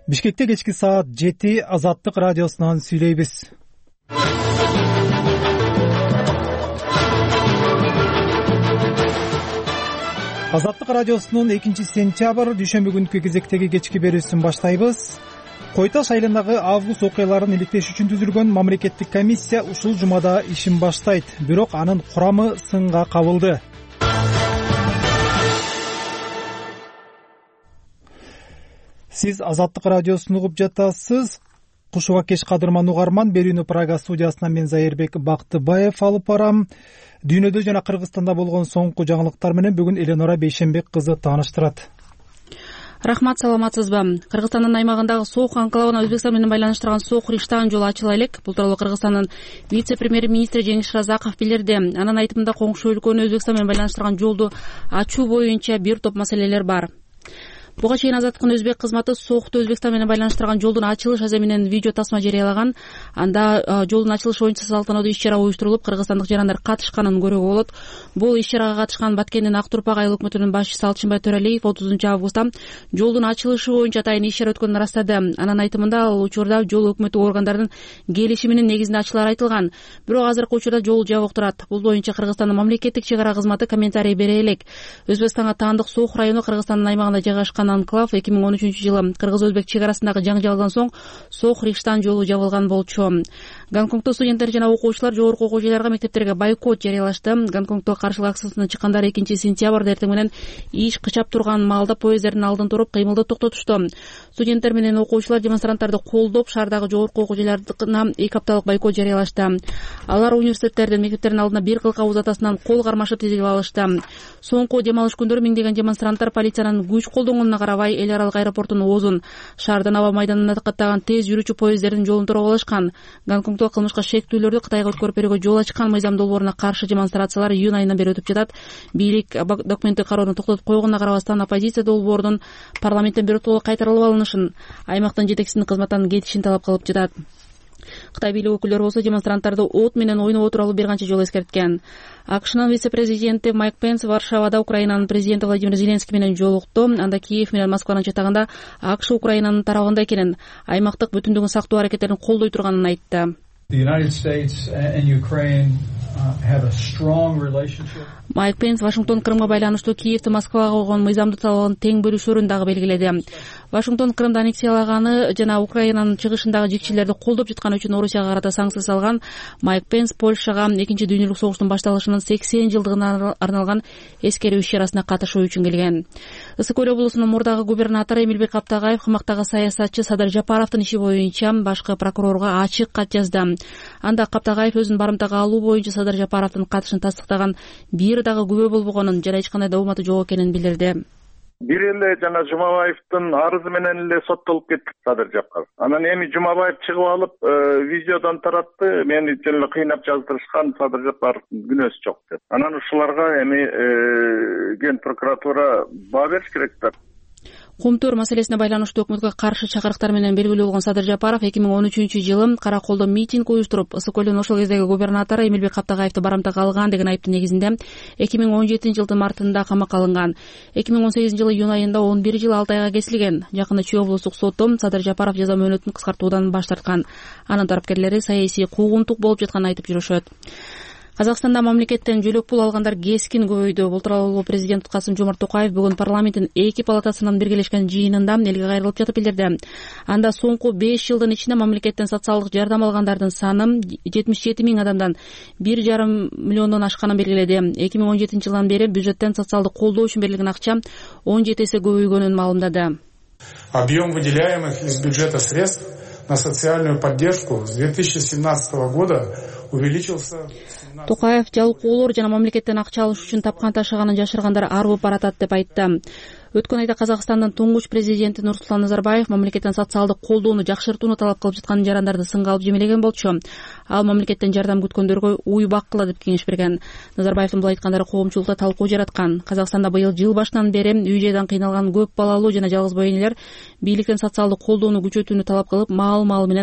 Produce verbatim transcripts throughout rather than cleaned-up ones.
Бишкекте кечки саат жети Азаттык радиосунан сүйлөйбүз. Азаттык радиосунун экинчи сентябрь дүйшөмбү күнкү кезектеги кечки берүүсүн баштайбыз. Кой Таш айылындагы август окуяларын иликтеш үчүн түзүлгөн мамлекеттик комиссия ушул жумада ишин баштайт, бирок анын курамы сынга кабылды. Сиз Азаттык радиосун угуп жатасыз. Кушуга кеш кадырман угарман, берүүнү Прага студиясынан мен Зайырбек Бактыбаев алып барам. Дүйнөдө жана Кыргызстанда болгон соңку жаңылыктар менен бүгүн Эленора Бейшенбек кызы тааныштырат. Рахмат, саламатсызбы? Кыргызстандын аймагындагы соок анклавына Өзбекстан менен байланыштырган соок Риштан жолу ачыла элек. Бул тууралуу Кыргызстандын вице-премьер-министри Жеңиш Разаков билдирди. Анын айтымында коңшу өлкөнү Өзбекстан менен байланыштырган жолду ачуу боюнча бир топ маселелер бар. Буга чейин Азаттыктын өзбек кызматы соокту Өзбекстан менен байланыштырган жолдун ачылыш азы менен видео тасма жарыялаган. Анда жолдун ачылышы боюнча салтанаттуу иш-чара уюштурулуп, кыргызстандык жарандар катышканын көрүүгө болот. Бул иш-чарага катышкан Баткендин Ак Турпак айыл өкмөтүнүн башчысы Алчынбай Төрөлеев отузунчу августта жолдун ачылышы боюнча атайын иш-чара өткөнүн ырастады. Анын айтымында ал учурда жол өкмөт органдардын келишиминин негизинде ачылары айтылган. Бирок азыркы учурда жол жабык турат. Бул боюнча Кыргызстандын мамлекеттик чек ара кызматы комментарий бере элек. Өзбекстанга таандык Сооқ району Кыргызстандын аймагында жайгашкан анклав эки миң он үчүнчү жылы кыргыз-өзбек чек арасындагы жаңжалдан соң Сооқ Риштан жолу жабылган болчу. Гонконгдо студенттер жана окуучулар жогорку окуу жайларга, мектептерге бойкот жарыялашты. Гонконгдо каршылык акциясына чыккандар экинчи сентябрда эртең менен иш кычап турган маалда поезддердин алдын туруп кыймылды токтотушту. Студенттер менен окуучулар демонстранттарды колдоп, шаардагы жогорку окуу жайларына эки апталык бойкот жарыялашты. Алар университеттердин, мектептердин алдына бир кылка ауыз атасынан кол кармашып тизилип алышты. Соңку дем алыш күндөрү миңдеген демонстранттар полициянын күч колдонгонуна карабай эл аралык аэропортунун оозун, шаардан аба майданына каттаган тез жүрүүчү поезддердин жолун туруп алышкан. Гонконгдо кылмышка шектүүлөрдү Кытайга өткөрүп берүүгө жол ачкан мыйзам долбооруна каршы демонстрациялар июнь айынан бери өтүп жатат. Бийлик документти кароону токтотуп койгонуна карабастан оппозиция долбоорунун парламенттен биротолук кайтарылып алынышын, аймактын жетекчисинин кызматтан кетишин талап кылып жатат. Кытай бийлик өкүлдөрү болсо демонстранттарды от менен ойноо тууралуу бир канча жолу эскерткен. АКШнын вице-президенти Майк Пенс Варшавада Украинанын президенти Владимир Зеленский менен жолукту. Анда Киев менен Москванын чатагында АКШ Украинанын тарабында экенин, аймактык бүтүндүгүн сактоо аракеттерин колдой турганын айтты. Майк Пенс Вашингтон Крымга байланыштуу Киевти Москвага койгон мыйзамдуу талабын тең бөлүшөрүн дагы белгиледи. Вашингтон Крымды аннексиялаганы жана Украинанын чыгышындагы жикчилерди колдоп жатканы үчүн Орусияга карата санкция салган. Майк Пенс Польшага экинчи дүйнөлүк согуштун башталышынын сексен жылдыгына арналган эскерүү иш-чарасына катышуу үчүн келген. Ысык Көл облусунун мурдагы губернатору Эмилбек Каптагаев кымактагы саясатчы Садыр Жапаровдун иши боюнча башкы прокурорго ачык кат жазды. Анда Каптагаев өзүнүн барымтага алуу боюнча Садыр Жапаровдун катышын тастыктаган, бир дагы күбө болбогонун жана эч кандай дооматы жок экенин билдирди. Бир эле жана Жумабаевдин арызы менен эле соттолуп кетти Садыр Жапаров. Анан эми Жумабаев чыгып алып видеодон таратты, мени жөн эле кыйнап жаздырышкан, Садыр Жапаровдун күнөөсү жок деп. Анан ушуларга эми ген прокуратура баа бериш керек да. Кумтөр маселесине байланыштуу өкмөткө каршы чакырыктар менен белгилүү болгон Садыр Жапаров эки миң он үчүнчү жылы Караколдо митинг уюштуруп, Ысык Көлдүн ошол кездеги губернатору Эмилбек Каптагаевди барымтага алган деген айыптын негизинде эки миң он жетинчи жылдын мартында камакка алынган. эки миң он сегизинчи жылы июнь айында он бир жыл алты айга кесилген. Жакында Чүй облустук соту Садыр Жапаров жаза мөөнөтүн кыскартуудан баш тарткан. Анын тараптерлери саясий куугунтук болуп жатканын айтып жүрүшөт. Казакстанда мамлекеттен жөлөк пул алгандар кескин көбөйдү. Бул тууралуу президент Касым-Жомарт Токаев бүгүн парламенттин эки палатасынын биргелешкен жыйынында элге кайрылып жатып билдирди. Анда соңку беш жылдын ичинде мамлекеттен социалдык жардам алгандардын саны жетимиш жети миң адамдан бир жарым миллиондон ашканын белгиледи. эки миң он жетинчи жылдан бери бюджеттен социалдык колдоо үчүн берилген акча он жети эсе көбөйгөнүн маалымдады. Объем выделяемых из бюджета средств на социальную поддержку с две тысячи семнадцатого года увеличился. Токаев жалкоолор жана мамлекеттен акча алыш үчүн тапкан ташыганын жашыргандар арбып баратат деп айтты. Өткөн айда Казакстандын туңгуч президенти Нурсултан Назарбаев мамлекеттен социалдык колдоону жакшыртууну талап кылып жаткан жарандарды сынга алып жемелеген болчу. Ал мамлекеттен жардам күткөндөргө уй баккыла деп кеңеш берген. Назарбаевдин бул айткандары коомчулукта талкуу жараткан. Казакстанда быйыл жыл башынан бери үй жайдан кыйналган көп балалуу жана жалгыз бой энелер бийликтен социалдык колдоону күчөтүүнү талап кылып, маал-маал менен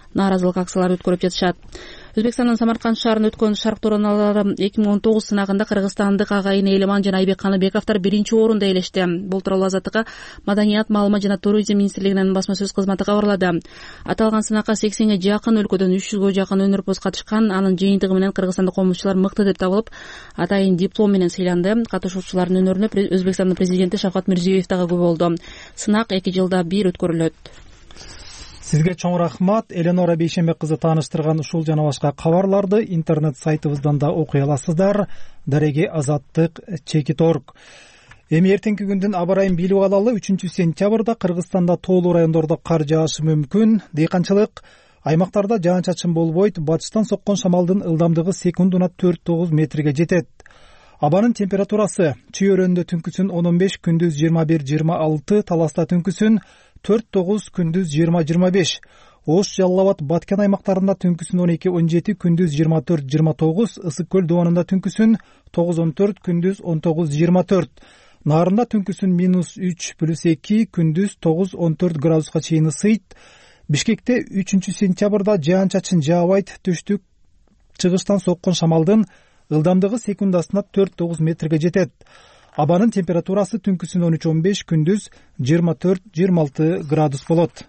нааразылык акциялары өткөрүп жатышат. Өзбекстандын Самарканд шаарында өткөн шарк туураналары эки миң он тогуз сынагында кыргызстандык агайын Элеман жана Айбек Каныбековдор биринчи орунда ээлешти. Бул тууралуу Азаттыкка Маданият, маалымат жана туризм министрлигинин басма сөз кызматы кабарлады. Аталган сынакка сексенге жакын өлкөдөн үч жүзгө жакын өнөрпоз катышкан. Анын жыйынтыгы менен кыргызстандык комузчулар мыкты деп табылып, атайын диплом менен сыйланды. Катышуучулардын өнөрүнө Өзбекстандын президенти Шавкат Мирзиёев дагы күбө болду. Сынак эки жылда бир өткөрүлөт. Сизге чоң рахмат. Эленора Бейшембек кызы тааныштырган ушул жана башка кабарларды интернет сайтыбыздан да окуй аласыздар. Дареге азаттык чекит точка орг. Эми эртеңки күндүн аба ырайын билип алалы. үчүнчү сентябрда Кыргызстанда тоолуу райондордо кар жаашы мүмкүн. Дыйканчылык аймактарда жаан-чачын болбойт. Батыштан соккон шамалдын ылдамдыгы секундуна төрт тогуз метрге жетет. Абанын температурасы Чүй-Өрөндө түнкүсүн он беш, күндүз жыйырма бир жыйырма алты, Таласта түнкүсүн төрт тогуз, күндүз жыйырма жыйырма беш. Ош, Жалал Абад, Баткен аймактарында түнкүсүн он эки он жети, күндүз жыйырма төрт жыйырма тогуз, Ысык көл дубанында түнкүсүн тогуз он төрт, күндүз он тогуз жыйырма төрт. Нарында түнкүсүн минус үч плюс эки, күндүз тогуз он төрт градуска чейин ысыйт. Бишкекте үчүнчү сентябрда жаан-чачын жаабайт. Түштүк чыгыштан соккон шамалдын ылдамдыгы секундасына төрт тогуз метрге жетет. Абанын температурасы түнкүсүн он үч он беш, күндүз жыйырма төрт жыйырма алты градус болот.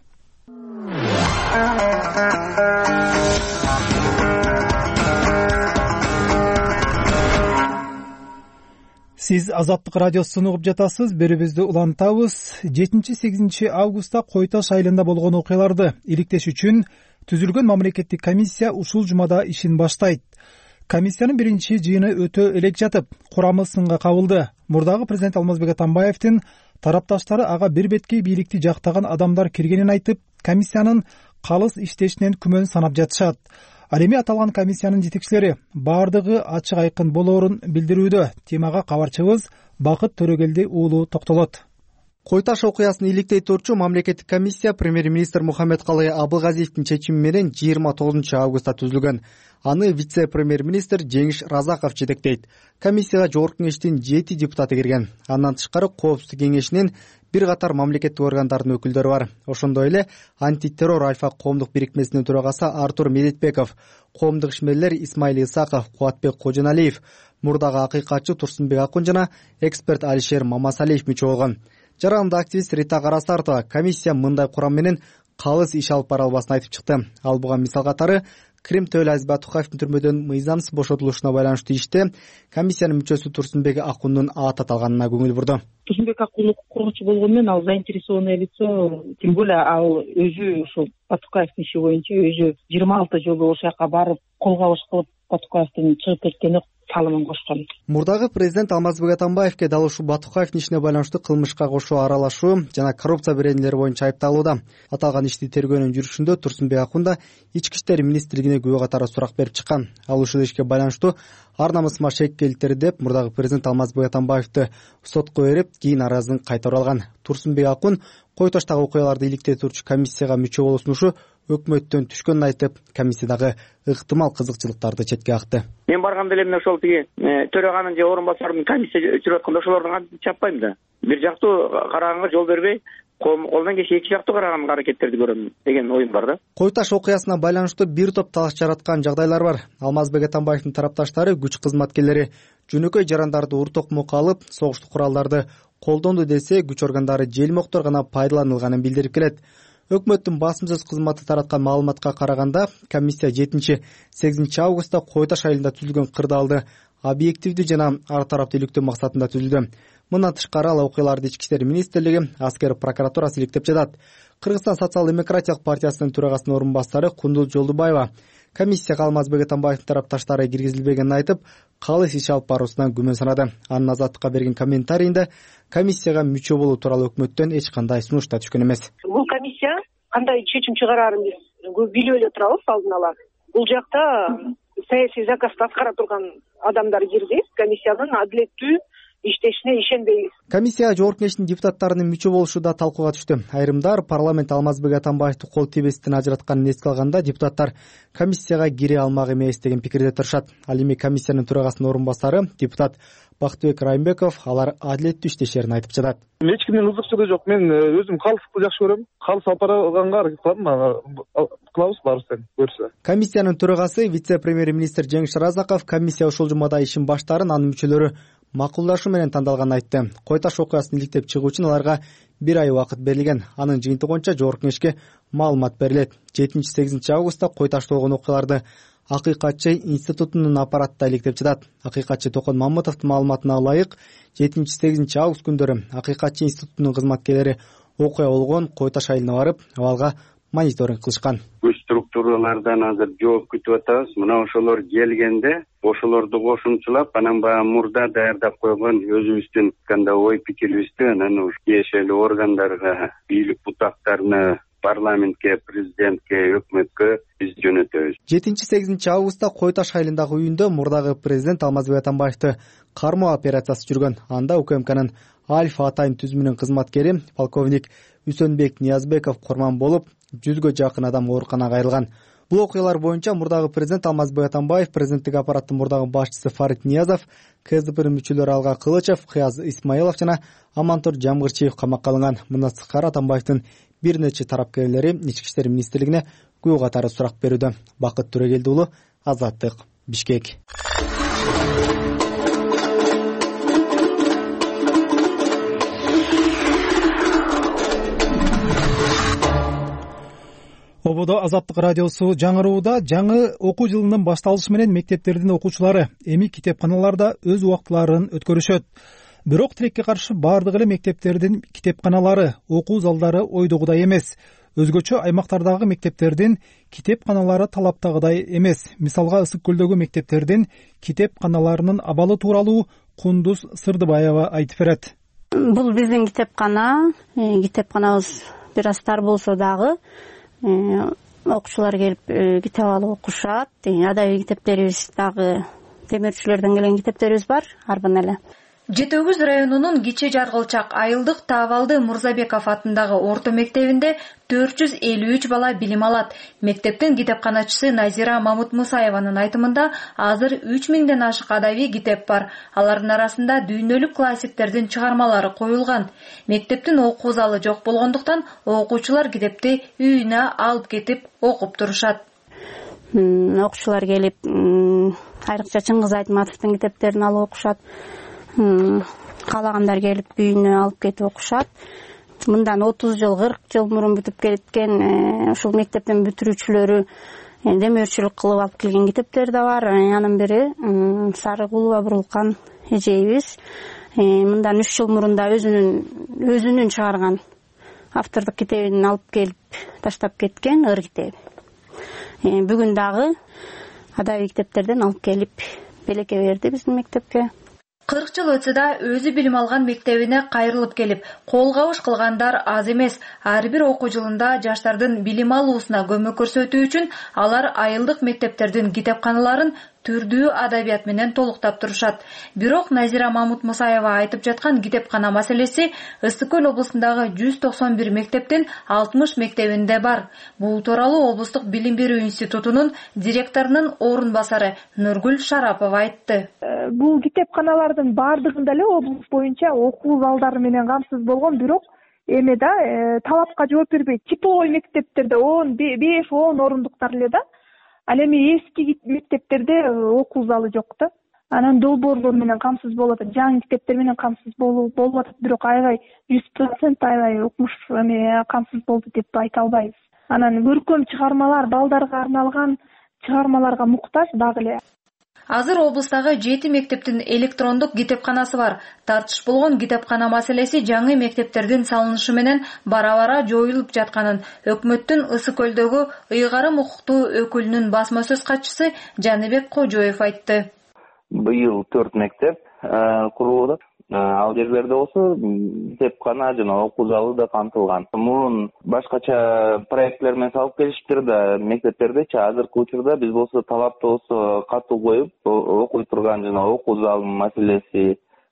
Сиз Азаттык радиосун угуп жатасыз. Берүүбүздү улантабыз. жетинчи сегизинчи августта Кой Таш айылында болгон окуяларды иликтеш үчүн түзүлгөн мамлекеттик комиссия ушул жумада ишин баштайт. Комиссиянын биринчи жыйыны өтө элек жатып, курамы сынга кабылды. Мурдагы президент Алмазбек Атамбаевдин тарапташтары ага бир беткей бийликти жактаган адамдар киргенин айтып, комиссиянын калыс иштешинен күмөн санап жатышат. Ал эми аталган комиссиянын жетекчилери баардыгы ачык айкын болоорун билдирүүдө. Темага кабарчыбыз Бакыт Төрөгелди уулу токтолот. Кой Таш окуясын иликтей турчу мамлекеттик комиссия премьер-министр Мухаммедкалый Абылгазиевдин чечими менен жыйырма тогузунчу августта түзүлгөн. Аны вице-премьер-министр Жеңиш Разаков жетектейт. Комиссияга жогорку кеңештин жети депутаты кирген. Андан тышкары Коопсуздук кеңешинин бир катар мамлекеттик органдардын өкүлдөрү бар. Ошондой эле антитеррор альфа коомдук бирикмесинин төрагасы Артур Медетбеков, коомдук ишмерлер Исмаил Исаков, Кубатбек Кожоналиев, мурдагы акыйкатчы Турсунбек Акун жана эксперт Алишер Мамасалиев мүчө болгон. Жаранды активист Рита Карасартова комиссия мындай курам менен калыс иш алып бара албасын айтып чыкты. Ал буга мисал катары Крим Төлөазиз Батукаевдин түрмөдөн мыйзамсыз бошотулушуна байланыштуу иште комиссиянын мүчөсү Турсунбек Акундун ат аталганына көңүл бурду. Турсунбек Акун кургучу болгону менен ал заинтересованное лицо, тем более ал өзү ушул Батукаевдин иши боюнча өзү жыйырма алты жолу ошол жака барып кол кабыш кылып Батукаевдин чыгып кеткени салымын кошкон. Мурдагы президент Алмазбек Атамбаевке дал ушул Батукаевдин ишине байланыштуу кылмышка кошуу, аралашуу жана коррупция беренелери боюнча айыпталууда. Аталган ишти тергөөнүн жүрүшүндө Турсунбек Акун да Ички иштер министрлигине күбө катары сурак берип чыккан. Ал ушул ишке байланыштуу ар намысыма шек келтирди деп мурдагы президент Алмазбек Атамбаевди сотко берип, кийин аразын кайтарып алган. Турсунбек Акун Кой Таштагы окуяларды иликтей турчу комиссияга мүчө болуусун ушу өкмөттөн түшкөнүн айтып, комиссиядагы ыктымал кызыкчылыктарды четке какты. Мен барганда эле ошол тиги төраганын же орун басарынын комиссия жүрүп атканда ошолордун атын чаппайм да. Бир жактуу караганга жол бербей, колдон келиши эки жактуу караган аракеттерди көрөм деген оюм бар да. Кой Таш окуясына байланыштуу бир топ талаш жараткан жагдайлар бар. Алмазбек Атамбаевдин тарапташтары күч кызматкерлери жөнөкөй жарандарды уртокмокко алып, согуштук куралдарды колдонду десе, күч органдары желмоктор гана пайдаланылганын билдирип келет. Өкмөттүн басым сөз кызматы тараткан маалыматка караганда, комиссия жетинчи сегизинчи августта Кой Таш айылында түзүлгөн кырдаалды объективдүү жана ар тараптуу иликтөө максатында түзүлдү. Мындан тышкары ал окуяларды Ички иштер министрлиги, аскер прокуратурасы иликтеп жатат. Кыргызстан социал-демократиялык партиясынын төрагасынын орун басары Кундуз Жолдубаева комиссияга Алмазбек Атамбаевдин тарапташтары киргизилбегенин айтып, калыс иш алып баруусунан күмөн санады. Анын Азаттыкка берген комментарийинде комиссияга мүчө болуу тууралуу өкмөттөн эч кандай сунуш да түшкөн эмес. Бул комиссия кандай чечим чыгарарын биз билип эле турабыз алдын ала. Бул жакта саясий заказды аткара турган адамдар кирди. Комиссиянын адилеттүү иштешине ишенбейбиз. Комиссия Жогорку Кеңештин депутаттарынын мүчө болушу да талкууга түштү. Айрымдар парламент Алмазбек Атамбаевди кол тебестен ажыратканын эске алганда депутаттар комиссияга кире алмак эмес деген пикирде турушат. Ал эми комиссиянын төрагасынын орун басары депутат Бактыбек Райымбеков алар адилеттүү иштешерин айтып жатат. Эч кимдин кызыкчылыгы жок. Мен өзүм калыстыкты жакшы көрөм. Калыс алып барганга аракет кылам. Кылабыз баарыбыз көрсө. Комиссиянын төрагасы вице-премьер-министр Жеңиш Разаков комиссия ушул жумада ишин баштаарын анын мүчөлөрү макулдашу менен тандалганын айтты. Кой Таш окуясын иликтеп чыгуу үчүн аларга бир ай убакыт берилген. Анын жыйынтыгы боюнча Жогорку Кеңешке маалымат берилет. жетинчи сегизинчи августта Кой Ташта болгон окуяларды Акыйкатчы институтунун аппараты иликтеп жатат. Акыйкатчы Токон Мамытовдун маалыматына ылайык, жетинчи сегизинчи август күндөрү Акыйкатчы институтунун кызматкерлери окуя болгон Кой Таш айылына барып, абалга мониторинг кылышкан. Көч структуралардан азыр жооп күтүп атабыз. Мына ошолор келгенде ошолорду кошумчулап, анан баягы мурда даярдап койгон өзүбүздүн кандай ой пикирибизди анан ушу тиешелүү органдарга, бийлик бутактарына, парламентке, президентке, өкмөткө биз жөнөтөбүз. жетинчи сегизинчи августта Кой Таш айылындагы үйүндө мурдагы президент Алмазбек Атамбаевди кармоо операциясы жүргөн. Анда УКМКнын Альфа Атайын түзүмүнүн кызматкери полковник Үсөнбек Ниязбеков курман болуп, жүзгө жакын адам ооруканага кайрылган. Бул окуялар боюнча мурдагы президент Алмазбек Атамбаев, президенттик аппараттын мурдагы башчысы Фарид Ниязов, КСДПнын мүчөлөрү Алга Кылычев, Кыяз Исмаилов жана Амантур Жамгырчиев камакка алынган. Мындан сырткары Атамбаевдин бир нече тарапкерлери Ички иштер министрлигине күбө катары сурак берүүдө. Бакыт Төрөгелди уулу, Азаттык, Бишкек. Ободо Азаттык радиосу жаңырууда. Жаңы окуу жылынын башталышы менен мектептердин окуучулары эми китепканаларда өз убактыларын өткөрүшөт. Бирок тилекке каршы бардык эле мектептердин китепканалары, окуу залдары ойдогудай эмес. Өзгөчө аймактардагы мектептердин китепканалары талаптагыдай эмес. Мисалга Ысык көлдөгү мектептердин китепканаларынын абалы тууралуу Кундуз Сырдыбаева айтып берет. Бул биздин китепкана, китепканабыз бир аз тар болсо дагы окуучулар келип китеп алып окушат. Адабий китептерибиз дагы темирчилерден келген китептерибиз бар, арбан эле. Жети Өгүз районунун Кичи Жаргылчак айылдык Таабалды Мурзабеков атындагы орто мектебинде төрт жүз элүү үч бала билим алат. Мектептин китепканачысы Назира Мамут Мусаеванын айтымында азыр үч миңден ашык адабий китеп бар. Алардын арасында дүйнөлүк классиктердин чыгармалары коюлган. Мектептин окуу залы жок болгондуктан окуучулар китепти үйүнө алып кетип окуп турушат. Окуучулар келип, айрыкча Чыңгыз Айтматовдун китептерин алып окушат. Каалагандар келип үйүнө алып кетип окушат. Мындан отуз жыл, кырк жыл мурун бүтүп кеткен ушул мектептин бүтүрүүчүлөрү демөөрчүлүк кылып алып келген китептер да бар. Анын бири Сарыгулова Бурулкан эжейибиз мындан үч жыл мурун да өзүнүн өзүнүн чыгарган автордук китебин алып келип таштап кеткен, ыр китеби. Бүгүн дагы адабий китептерден алып келип белекке берди биздин мектепке. кырк жыл өтсө да өзү билим алган мектебине кайрылып келип, кол кабыш кылгандар аз эмес. Ар бир окуу жылында жаштардын билим алуусуна көмөк көрсөтүү үчүн алар айылдык мектептердин китепканаларын түрдүү адабият менен толуктап турушат. Бирок Назира Мамут Мусаева айтып жаткан китепкана маселеси Ысык көл облусундагы жүз токсон бир мектептин алтымыш мектебинде бар. Бул тууралуу облустук билим берүү институтунун директорунун орун басары Нургүл Шарапова айтты. Бул китепканалардын бардыгында эле облус боюнча окуу залдары менен камсыз болгон, бирок эми да талапка жооп бербей типовой мектептерде он беш он орундуктар эле да. Ал эми эски мектептерде окуу залы жок да. Анан долбоорлор менен камсыз болот, жаңы китептер менен камсыз болуп атат, бирок аябай жүз процент аябай укмуш эме камсыз болду деп айта албайбыз. Анан көркөм чыгармалар, балдарга арналган чыгармаларга муктаж дагы эле. Азыр облустагы жети мектептин электрондук китепканасы бар. Тартыш болгон китепкана маселеси жаңы мектептердин салынышы менен бара-бара жоюлуп жатканын өкмөттүн Ысык көлдөгү ыйгарым укуктуу өкүлүнүн басма сөз катчысы Жаныбек Кожоев айтты. Быйыл төрт мектеп курулду. Ал жерлерде болсо китепкана жана окуу залы да камтылган. Мурун башкача проектлер менен салып келишиптир да мектептердечи. Азыркы учурда биз болсо талапты болсо катуу коюп окуй турган жана окуу залынын маселеси,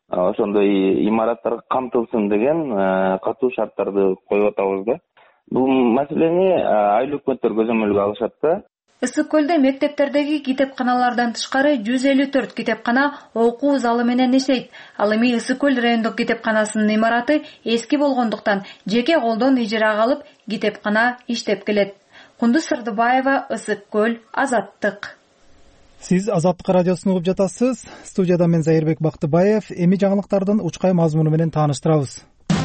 ошондой имараттар камтылсын деген катуу шарттарды коюп атабыз да. Бул маселени айыл өкмөттөр көзөмөлгө алышат да. Ысык көлдө мектептердеги китепканалардан тышкары жүз элүү төрт китепкана окуу залы менен иштейт. Ал эми Ысык көл райондук китепканасынын имараты эски болгондуктан жеке колдон ижарага алып китепкана иштеп келет. Кундуз Сырдыбаева, Ысык көл, Азаттык. Сиз Азаттык радиосун угуп жатасыз. Студияда мен Зайырбек Бактыбаев. Эми жаңылыктардын учкай мазмуну менен тааныштырабыз.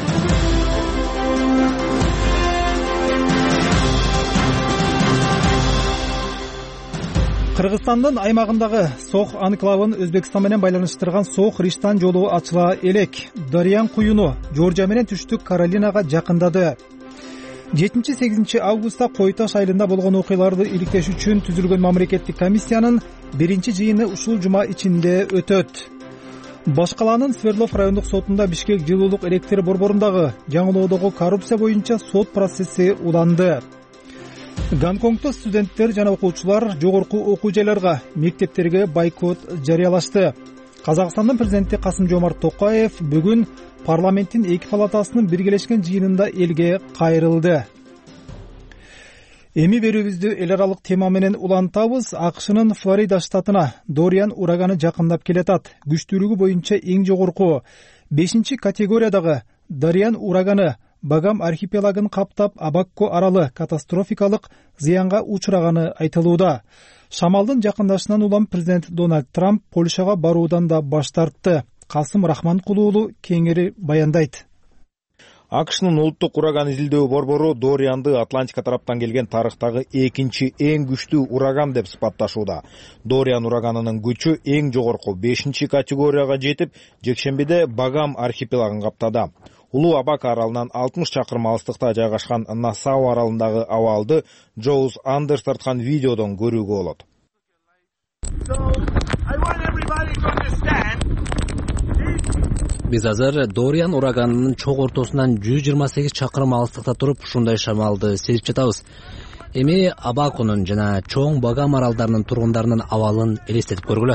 Кыргызстандын аймагындагы Сох анклавын Өзбекстан менен байланыштырган Сох Риштан жолу ачыла элек. Дарыян куюну Жоржия менен Түштүк Каролинага жакындады. жетинчи сегизинчи августта Кой Таш айылында болгон окуяларды иликтеш үчүн түзүлгөн мамлекеттик комиссиянын биринчи жыйыны ушул жума ичинде өтөт. Башкаланын Свердлов райондук сотунда Бишкек жылуулук электр борборундагы жаңылоодогу коррупция боюнча сот процесси уланды. Гонконгдо студенттер жана окуучулар жогорку окуу жайларга, мектептерге бойкот жарыялашты. Казакстандын президенти Касым-Жомарт Токаев бүгүн парламенттин эки палатасынын биргелешкен жыйынында элге кайрылды. Эми берүүбүздү эл аралык тема менен улантабыз. АКШнын Флорида штатына Дориан ураганы жакындап келатат. Күчтүүлүгү боюнча эң жогорку бешинчи категориядагы Дориан ураганы Багам архипелагын каптап, Абакко аралы катастрофикалык зыянга учураганы айтылууда. Шамалдын жакындашынан улам президент Дональд Трамп Польшага баруудан да баш тартты. Касым Рахманкул уулу кеңири баяндайт. АКШнын улуттук ураган изилдөө борбору Дорианды Атлантика тараптан келген тарыхтагы экинчи эң күчтүү ураган деп сыпатташууда. Дориан ураганынын күчү эң жогорку бешинчи категорияга жетип, жекшембиде Багам архипелагын каптады. Улуу Абак аралынан алтымыш чакырым алыстыкта жайгашкан Насау аралындагы абалды Джоуз Андерс тарткан видеодон көрүүгө болот. Биз азыр Дориан ураганынын чоң ортосунан жүз жыйырма сегиз чакырым алыстыкта туруп ушундай шамалды сезип жатабыз. Эми Абакунун жана чоң Багам аралдарынын тургундарынын абалын элестетип көргүлө.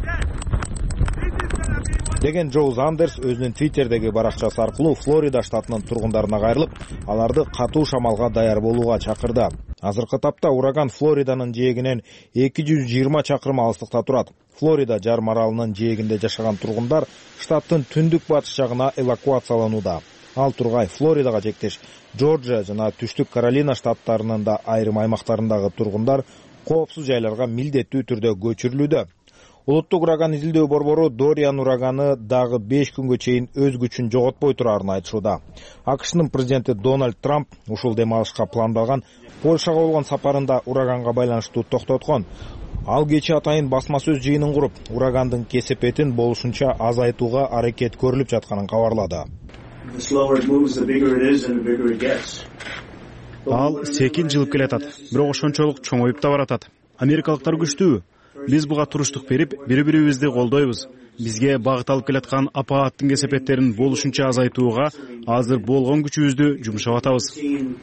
Деген Джоуз Андерс өзүнүн Твиттердеги баракчасы аркылуу Флорида штатынын тургундарына кайрылып, аларды катуу шамалга даяр болууга чакырды. Азыркы тапта ураган Флориданын жээгинен эки жүз жыйырма чакырым алыстыкта турат. Флорида жарым аралынын жээгинде жашаган тургундар штаттын түндүк батыш жагына эвакуацияланууда. Ал тургай Флоридага жектеш Жоржия жана Түштүк Каролина штаттарынын да айрым аймактарындагы тургундар коопсуз жайларга милдеттүү түрдө көчүрүлүүдө. Улуттук ураган изилдөө борбору Дориан ураганы дагы беш күнгө чейин өз күчүн жоготпой турарын айтышууда. АКШнын президенти Дональд Трамп ушул дем алышка пландалган Польшага болгон сапарында ураганга байланыштуу токтоткон. Ал кечээ атайын басма сөз жыйынын куруп, урагандын кесепетин болушунча азайтууга аракет көрүлүп жатканын кабарлады. Ал секин жылып келатат, бирок ошончолук чоңоюп да баратат. Америкалыктар күчтүү. Биз буга туруштук берип, бири-бирибизди колдойбуз. Бизге багыт алып келаткан апааттын кесепеттерин болушунча азайтууга азыр болгон күчүбүздү жумшап атабыз.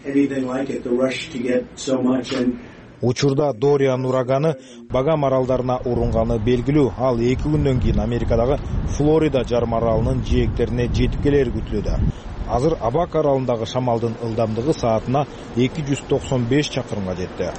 Учурда Дориан ураганы Багам аралдарына урунганы белгилүү. Ал эки күндөн кийин Америкадагы Флорида жарым аралынын жээктерине жетип келери күтүлүүдө. Азыр Абак аралындагы шамалдын ылдамдыгы саатына эки жүз токсон беш чакырымга жетти.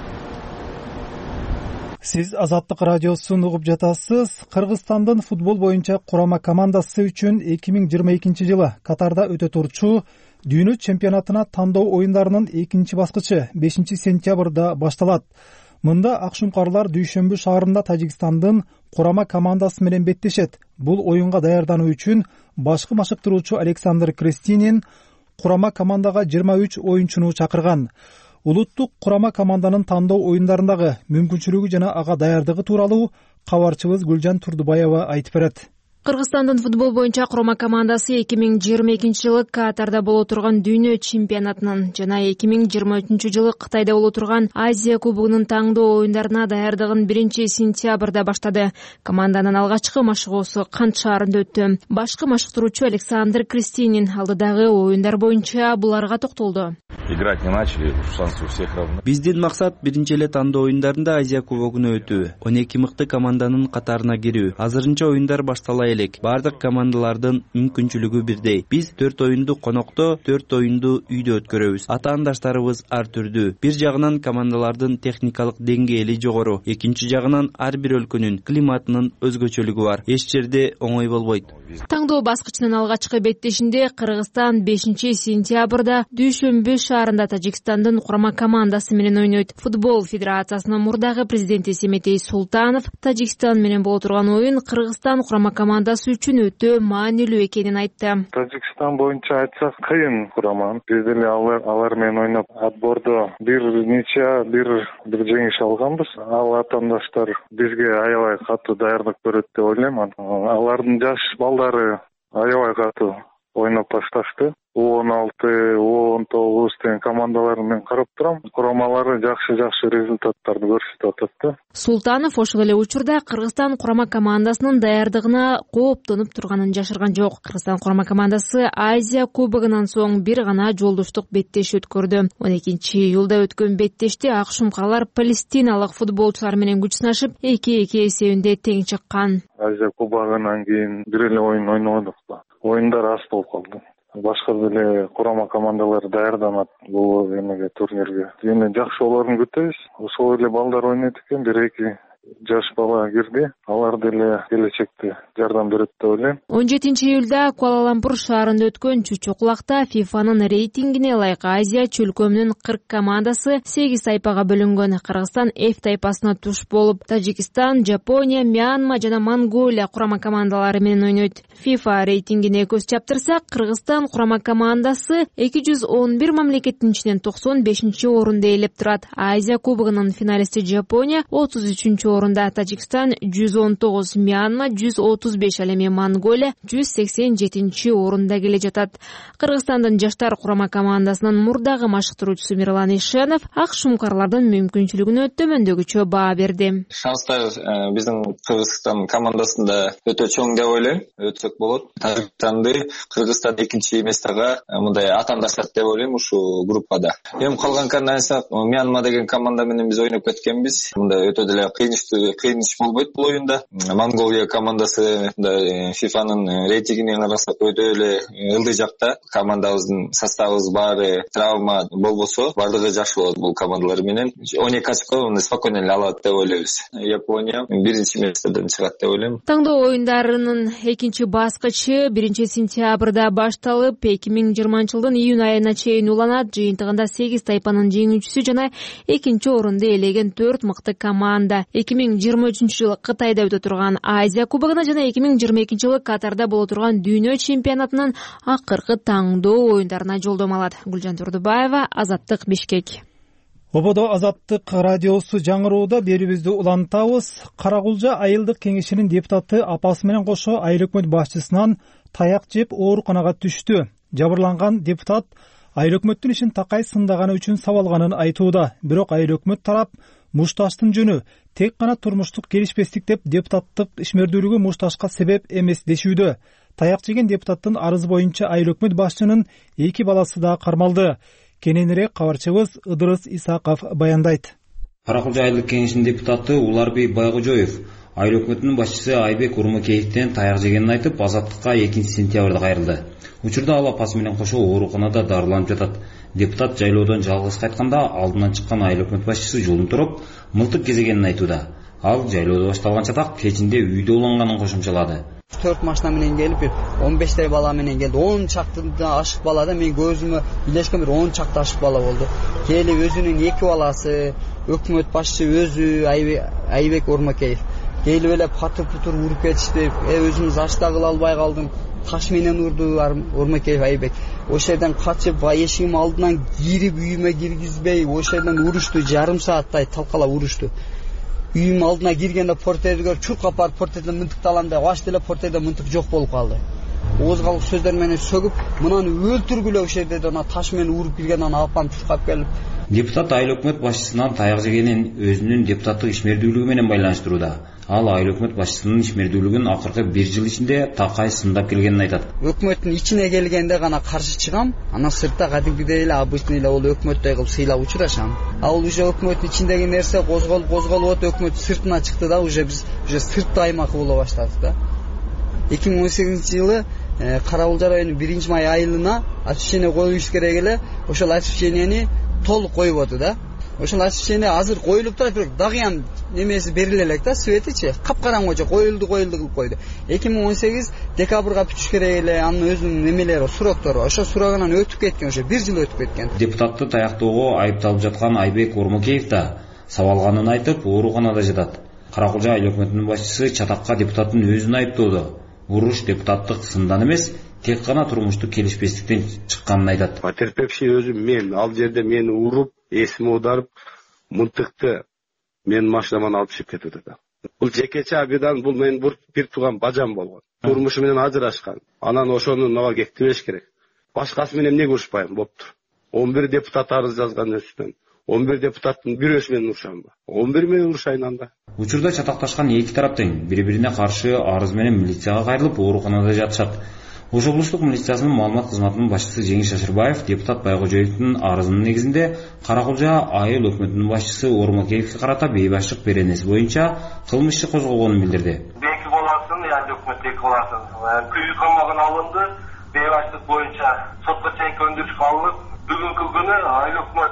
Сиз Азаттык радиосун угуп жатасыз. Кыргызстандын футбол боюнча курама командасы үчүн эки миң жыйырма экинчи жылы Катарда өтө турчу дүйнө чемпионатына тандоо оюндарынын экинчи баскычы бешинчи сентябрда башталат. Мында акшумкарлар Дүйшөмбү шаарында Тажикстандын курама командасы менен беттешет. Бул оюнга даярдануу үчүн башкы машыктыруучу Александр Крестинин курама командага жыйырма үч оюнчуну чакырган. Улуттук курама команданын тандоо оюндарындагы мүмкүнчүлүгү жана ага даярдыгы тууралуу кабарчыбыз Гүлжан Турдубаева айтып берет. Кыргызстандын футбол боюнча курама командасы эки миң жыйырма экинчи жылы Катарда боло турган дүйнө чемпионатынын жана эки миң жыйырма үчүнчү жылы Кытайда боло турган Азия кубогунун таңдоо оюндарына даярдыгын биринчи сентябрда баштады. Команданын алгачкы машыгуусу Кант шаарында өттү. Башкы машыктыруучу Александр Крестинин алдыдагы оюндар боюнча буларга токтолду. играть не начали, шансы у всех равны. Биздин максат биринчи эле тандоо оюндарында Азия кубогуна өтүү, он эки мыкты команданын катарына кирүү. Азырынча оюндар баштала элек. Бардык командалардын мүмкүнчүлүгү бирдей. Биз төрт оюнду конокто, төрт оюнду үйдө өткөрөбүз. Ата-андаштарыбыз ар түрдүү. Бир жагынан командалардын техникалык деңгээли жогору, экинчи жагынан ар бир өлкөнүн климатынын өзгөчөлүгү бар. Эч жерде оңой болбойт. Таңдоо баскычынын алгачкы беттешинде Кыргызстан бешинчи сентябрда Дүйшөмбү шаарында Тажикстандын курама командасы менен ойнойт. Футбол федерациясынын мурдагы президенти Семетей Султанов Тажикстан менен боло турган оюн Кыргызстан курама командасы үчүн өтө маанилүү экенин айтты. Тажикстан боюнча айтсак кыйын курама. Биз деле алар алар менен ойноп отбордо бир ниче бир бир жеңиш алганбыз. Ал атаандаштар бизге аябай катуу даярдык көрөт деп ойлойм. Алардын жаш балдары аябай катуу ойноп башташты. у он алты, у он тогуз деген командалар менен карап турам. Курамалары жакшы-жакшы результаттарды көрсөтүп атат. Султанов ошол эле учурда Кыргызстан курама командасынын даярдыгына кооптонуп турганын жашырган жок. Кыргызстан курама командасы Азия кубогунан соң бир гана жолдоштук беттеш өткөрдү. он экинчи июлда өткөн беттеште ак шумкалар палестиналык футболчулар менен күч сынашып эки эки эсебинде тең чыккан. Азия кубогунан кийин бир эле оюн ойнодук. Оюндар аз болуп калды. Башка деле курама командалар даярданат бул эмеге турнирге. Эми жакшы болорун күтөбүз. Ошол эле балдар ойнойт экен, бир эки жаш бала кирди. Алар деле келечекте жардам берет деп ойлойм. он жетинчи июлда Куала-Лумпур шаарында өткөн чучуклакта ФИФАнын рейтингине ылайык Азия чөлкөмүнүн кырк командасы сегиз тайпага бөлүнгөн. Кыргызстан F тайпасына туш болуп, Тажикстан, Жапония, Мьянма жана Монголия курама командалары менен ойнойт. FIFA рейтингине көз чаптырсак, Кыргызстан курама командасы эки жүз он бир мамлекеттин ичинен токсон бешинчи орунда ээлеп турат. Азия кубогунун финалисти Жапония отуз үчүнчү орунда, Тажикстан жүз он тогуз, Мьянма жүз отуз беш, ал эми Монголия жүз сексен жетинчи орунда келе жатат. Кыргызстандын жаштар курама командасынын мурдагы машыктыруучусу Мирлан Ишенов ак шумкарлардын мүмкүнчүлүгүнө төмөндөгүчө баа берди. Шанстар биздин Кыргызстан командасында өтө чоң деп ойлойм. Өтсөк болот. Тажикстанды Кыргызстан экинчи местага мындай атандашат деп ойлойм ушул группада. Эми калган канайса Мьянма деген команда менен биз ойноп кеткенбиз. Мындай өтө деле кыйынчтуу кыйыныч болбойт бул оюнда. Монголия командасы ФИФАнын рейтингине карасак өтө эле ылдый жакта. Командабыздын составыбыз баары травма болбосо, бардыгы жакшы болот бул командалар менен. он эки очко спокойно эле алат деп ойлойбуз. Япония биринчи местеден чыгат деп ойлойм. Таңдоо оюндарынын экинчи баскычы биринчи сентябрда башталып, эки миң жыйырманчы жылдын июнь айына чейин уланат. Жыйынтыгында сегиз тайпанын жеңүүчүсү жана экинчи орунду ээлеген төрт мыкты команда. эки миң жыйырма үчүнчү жылы Кытайда өтө турган Азия кубогуна жана эки миң жыйырма экинчи жылы Катарда боло турган дүйнө чемпионатынын акыркы таңдоо оюндарына жолдомо алат. Гүлжан Турдубаева, Азаттык, Бишкек. Ободо Азаттык радиосу жаңырууда берүүбүздү улантабыз. Каракулжа айылдык кеңешинин депутаты апасы менен кошо айыл өкмөт башчысынан таяк жеп ооруканага түштү. Жабырланган депутат айыл өкмөттүн ишин такай сындаганы үчүн сабалганын айтууда. Бирок айыл өкмөт тарап мушташтын жөнү тек гана турмуштук келишпестик деп депутаттык ишмердүүлүгү мушташка себеп эмес дешүүдө. Таяк жеген депутаттын арызы боюнча айыл өкмөт башчынын эки баласы да кармалды. Кененирээк кабарчыбыз Ыдырыс Исаков баяндайт. Каракулжа айылдык кеңешинин депутаты Уларбек Байгожоев айыл өкмөтүнүн башчысы Айбек Урмукеевден таяк жегенин айтып, Азаттыкка экинчи сентябрда кайрылды. Учурда ал апасы менен кошо ооруканада дарыланып жатат. Депутат жайлоодон жалгыз кайтканда алдынан чыккан айыл өкмөт башчысы жолун туруп, мылтык кезегенин айтууда. Ал жайлоодо башталган чатак кечинде үйдө уланганын кошумчалады. төрт машина менен келип, он бештей бала менен келди. он чактыдан ашык бала да, мен көзүмө илешкен бир он чакты ашык бала болду. Келип өзүнүн эки баласы, өкмөт башчысы өзү Айбек Урмукеев келип эле патыр-путур уруп кетишти. Э өзүм зашта кыла албай калдым. Таш менен урду Урмукеев Айбек. Ошол жерден качып, эшигим алдынан кирип үйүмө киргизбей, ошол жерден урушту, жарым сааттай талкалап урушту. Үйүм алдына киргенде портерге чуркап барып портерден мынтык алганда баш деле портерде мынтык жок болуп калды. Оозгалык сөздөр менен сөгүп, мынаны өлтүргүлө ошол жерде ана таш менен уруп кирген аны апам чуркап келип. Депутат айыл өкмөт башчысынан таяк жегенин өзүнүн депутаттык ишмердүүлүгү менен байланыштырууда. Ал айыл өкмөт башчысынын ишмердүүлүгүн акыркы бир жыл ичинде такай сындап келгенин айтат. Өкмөттүн ичине келгенде гана каршы чыгам, анан сыртта кадимгидей эле обычный эле ол өкмөттөй кылып сыйлап учурашам. Ал уже өкмөттүн ичиндеги нерсе козголуп козголуп өтүп өкмөт сыртына чыкты да, уже биз уже сыртта аймакы боло баштадык да. эки миң он сегизинчи жылы Кара-Кулжа районунун биринчи май айылына освещение коюш керек эле. Ошол освещениени толук коюп атты да. Ошол освещение азыр коюлуп турат, бирок дагы немеси бериле элек да, светичи капкараңгыча коюлду коюлду кылып койду. эки миң он сегиз декабрга бүтүш керек эле, анын өзүнүн немелери, суроктору. Ошо сурогунан өтүп кеткен, ошо бир жыл өтүп кеткен. Депутатты таяктоого айыпталып жаткан Айбек Ормокеев да сабалганын айтып, ооруканада жатат. Кара-Кулжа айыл өкмөтүнүн башчысы чатакка депутаттын өзүн айыптоодо. Уруш депутаттык сындан эмес, тек гана турмуштук келишпестиктен чыкканын айтат. Потерпевший өзүм мен, ал жерде мени уруп, эсими аударып, мынтыкты мен машинаман алып чыгып кетип атат. Бул жекече абидан, бул менин бир тууган бажам болгон. Турмушу менен ажырашкан. Анан ошону нага кектибеш керек. Башкасы менен эмнеге урушпайм болуптур. он бир депутат арыз жазган үстүнөн. он бир депутаттын бирөөсү менен урушамбы? он бир менен урушайын анда. Учурда чатакташкан эки тарап тең бири-бирине каршы арыз менен милицияга кайрылып, ооруканада жатышат. Ош облустук милициясынын маалымат кызматынын башчысы Жеңиш Ашырбаев депутат Байгожоевдун арызынын негизинде Кара-Кулжа айыл өкмөтүнүн башчысы Ормокеевге карата бейбаштык беренеси боюнча кылмыш иши козголгонун билдирди. Эки баласын, айыл өкмөт эки баласын күйүү камагына алынды, бейбаштык боюнча сотко чейинки өндүрүшкө алынып, бүгүнкү күнү айыл өкмөт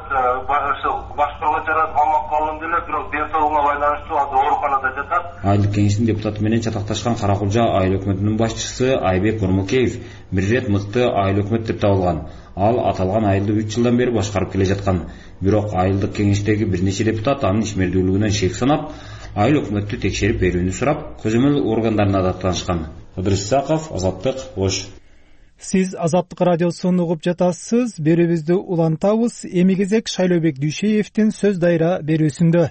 башкарууга жарат камакка алынды эле, бирок ден соолугуна байланыштуу азыр ооруканада жатат. Айылдык кеңештин депутаты менен чатакташкан Кара-Кулжа айыл өкмөтүнүн башчысы Айбек Ормокеев бир ирет мыкты айыл өкмөт деп табылган. Ал аталган айылды үч жылдан бери башкарып келе жаткан. Бирок айылдык кеңештеги бир нече депутат анын ишмердүүлүгүнөн шек санап, айыл өкмөттү текшерип берүүнү сурап, көзөмөл органдарына даттанышкан. Ыдырыс Исаков, Азаттык, Ош. Сиз Азаттык радиосун угуп жатасыз. Берүүбүздү улантабыз. Эми кезек Шайлообек Дүйшеевдин сөз дайра берүүсүндө.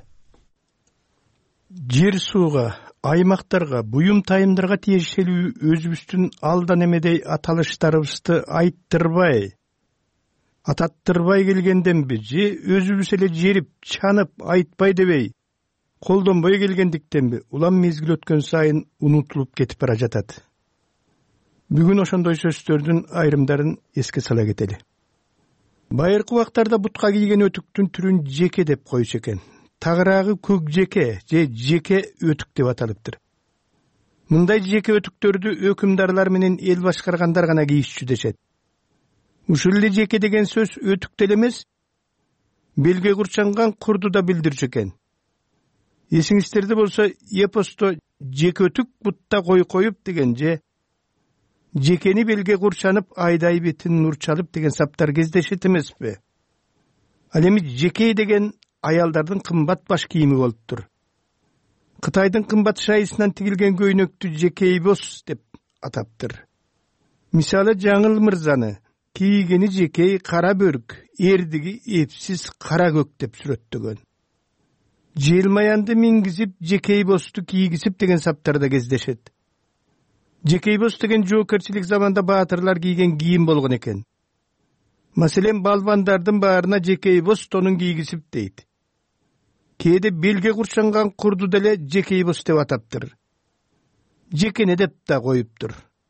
Жер сууга, аймактарга, буюм тайымдарга тиешелүү өзүбүздүн алдан эмедей аталыштарыбызды айттырбай, ататтырбай келгенденби, же өзүбүз эле жерип, чанып, айтпай дебей, колдонбой келгендиктенби, улам мезгил өткөн сайын унутулуп кетип бара жатат. Бүгүн ошондой сөздөрдүн айрымдарын эске сала кетели. Байыркы убактарда бутка кийген өтүктүн түрүн жеке деп койчу экен. Тагыраагы көк жеке же жеке өтүк деп аталыптыр. Мындай жеке өтүктөрдү өкүмдарлар менен эл башкаргандар гана кийишчү дешет. Ушул эле жеке деген сөз өтүк деле эмес, белге курчанган курду да билдирчү экен. Эсиңиздерде болсо эпосто жеке өтүк бутта кой коюп деген же жекени белге курчанып айдай бетин нур чалып деген саптар кездешет эмеспи? Ал эми жеке деген аялдардын кымбат баш кийими болуптур. Кытайдын кымбат шайысынан тигилген көйнөктү жекейбос деп атаптыр. Мисалы Жаңыл мырзаны кийгени жекей кара бөрк, эрдиги эпсиз кара көк деп сүрөттөгөн. Желмаянды мингизип жекейбосту кийгизип деген саптарда кездешет. Жекейбос деген жоокерчилик заманда баатырлар кийген кийим болгон экен. Маселен, балбандардын баарына жекейбос тонун кийгизип дейт. Кээде белге курчанган курду деле жекейбос деп атаптыр. Жекене деп да коюптур.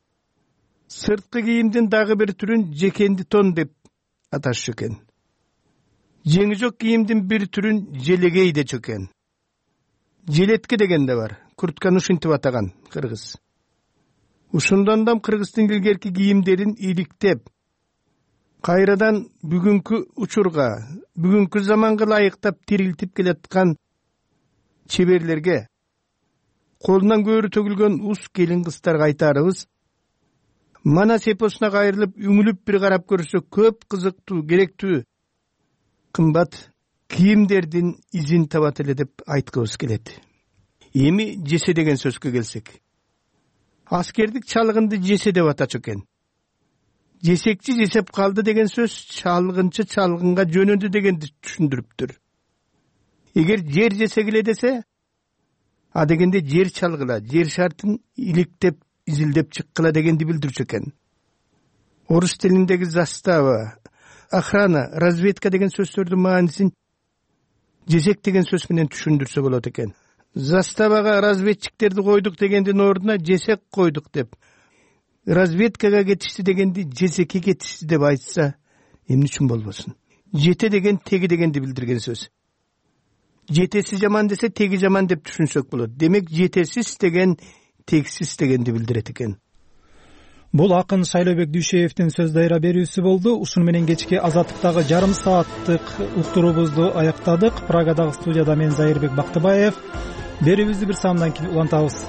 Сырткы кийимдин дагы бир түрүн жекенди тон деп аташчу экен. Жеңи жок кийимдин бир түрүн желегей дечү экен. Желетке деген да бар. Куртканы ушинтип атаган кыргыз. Ушундан да кыргыздын илгерки кийимдерин иликтеп, кайрадан бүгүнкү учурга, бүгүнкү заманга ылайыктап тирилтип келаткан чеберлерге, колунан көөрү төгүлгөн ус келин кыздарга айтарыбыз, манас эпосуна кайрылып, үңүлүп бир карап көрсө көп кызыктуу, керектүү, кымбат кийимдердин изин табат эле деп айткыбыз келет. Эми жесе деген сөзгө келсек. Аскердик чалгынды жесе деп атачу экен. Жесекчи жесеп калды деген сөз чалгынчы чалгынга жөнөдү дегенди түшүндүрүптүр. Эгер жер жесегиле десе, а дегенде жер чалгыла, жер шартын иликтеп, изилдеп чыккыла дегенди билдирчү экен. Орус тилиндеги застава, охрана, разведка деген сөздөрдүн маанисин жесек деген сөз менен түшүндүрсө болот экен. заставага разведчиктерди койдук дегендин ордуна жесек койдук деп, разведкага кетишти дегенди жесекке кетишти деп айтса эмне үчүн болбосун? Жете деген теги дегенди билдирген сөз. Жетеси жаман десе теги жаман деп түшүнсөк болот. Демек жетесиз деген тегсиз дегенди билдирет экен. Бул акын Шайлообек Дүйшеевдин сөз дайра берүүсү болду. Ушуну менен кечки азаттыктагы жарым сааттык уктуруубузду аяктадык. Прагадагы студияда мен Зайырбек Бактыбаев. Берүүбүздү бир саамдан кийин улантабыз.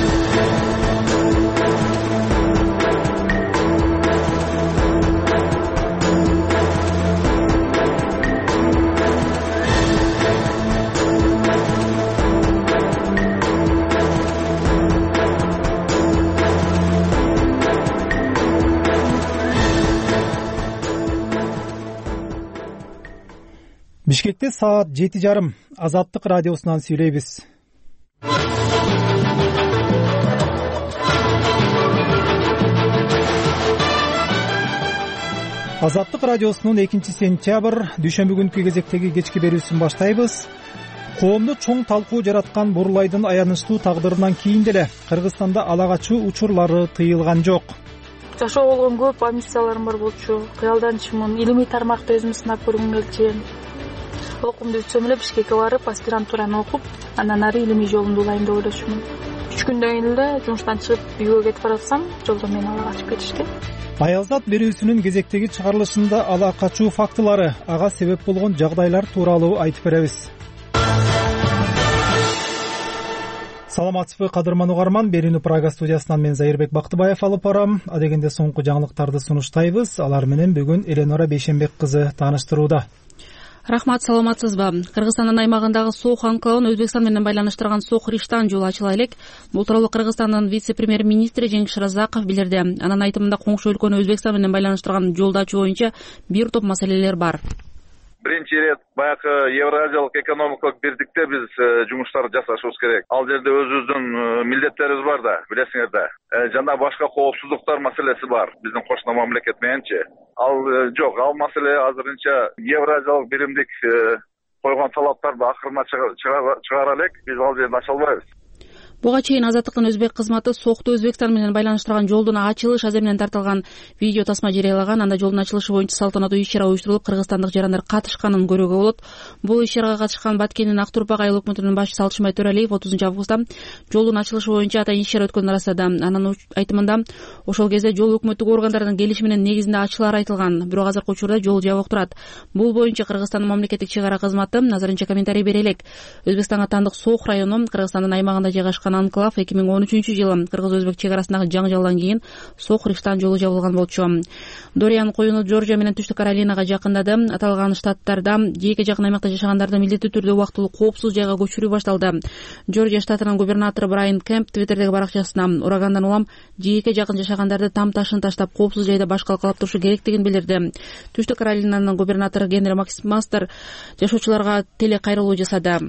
Бишкекте саат жети жарым. Азаттык радиосунан сүйлөйбүз. Азаттык радиосунун экинчи сентябрь дүйшөмбү күнкү кезектеги кечки берүүсүн баштайбыз. Коомдо чоң талкуу жараткан Бурлайдын аянычтуу тагдырынан кийин деле Кыргызстанда ала качуу учурлары тыйылган жок. Жашоо болгон көп амбицияларым бар болчу. Кыялданчымын, илимий тармакта өзүмдү сынап көргүм келчү. Окуумду бүтсөм эле Бишкекке барып, аспирантураны окуп, андан ары илимий жолумду улайын деп ойлочумун. үч күндөн кийин эле жумуштан чыгып үйгө кетип баратсам, жолдо мени ала качып кетишти. Аялзат берүүсүнүн кезектеги чыгарылышында ала качуу фактылары, ага себеп болгон жагдайлар тууралуу айтып беребиз. Саламатсызбы кадырман угарман, берүүнү Прага студиясынан мен Зайырбек Бактыбаев алып барам. Адегенде соңку жаңылыктарды сунуштайбыз. Алар менен бүгүн Эленора Бейшенбек кызы тааныштырууда. Рахмат, саламатсызбы. Кыргызстандын аймагындагы соок анклавын Өзбекстан менен байланыштырган соок Риштан жолу ачыла элек. Бул тууралуу Кыргызстандын вице-премьер-министри Жеңиш Разаков билдирди. Анын айтымында коңшу өлкөнү Өзбекстан менен байланыштырган жолду ачуу боюнча бир топ маселелер бар. Биринчи ирет баягы Евразиялык экономикалык бирдикте биз жумуштарды жасашыбыз керек. Ал жерде өзүбүздүн милдеттерибиз бар да, билесиңер да. Жана башка коопсуздуктар маселеси бар. Биздин кошуна мамлекет мененчи. Ал жок, ал маселе азырынча Евразиялык биримдик койгон талаптарды акырына чыгара элек, биз ал жерди ача албайбыз. Буга чейин Азаттыктын өзбек кызматы сокту Өзбекстан менен байланыштырган жолдун ачылыш азыр менен тартылган видео тасма жарыялаган. Анда жолдун ачылышы боюнча салтанаттуу иш-чара уюштурулуп, кыргызстандык жарандар катышканын көрүүгө болот. Бул иш-чарага катышкан Баткендин Ак Турпак айыл өкмөтүнүн башчысы Алшымбай Төралиев отузунчу августта жолдун ачылышы боюнча атайын иш-чара өткөнүн ырастады. Анын айтымында ошол кезде жол өкмөттүк органдардын келишими менен негизинде ачылары айтылган. Бирок азыркы учурда жол жабык турат. Бул боюнча Кыргызстандын мамлекеттик чек ара кызматы азырынча комментарий бере элек. Өзбекстанга таандык Сооқ району Кыргызстандын аймагында жайгашкан анклав эки миң он үчүнчү жылы кыргыз-өзбек чек арасындагы жаңжалдан кийин Сооқ Риштан жолу жабылган болчу. Дориан коюну Жоржия менен Түштүк Каролинага жакындады. Аталган штаттарда жеке жакын аймакта жашагандарды милдеттүү түрдө убактылуу коопсуз жайга көчүрүү башталды. Жоржия штатынын губернатору Брайан Кемп Твиттердеги баракчасына урагандан улам жеке жакын жашагандарды там ташын таштап коопсуз жайда баш калкалап турушу керектигин билдирди. Түштүк Каролинанын губернатору Генри Макмастер жашоочуларга теле кайрылуу жасады.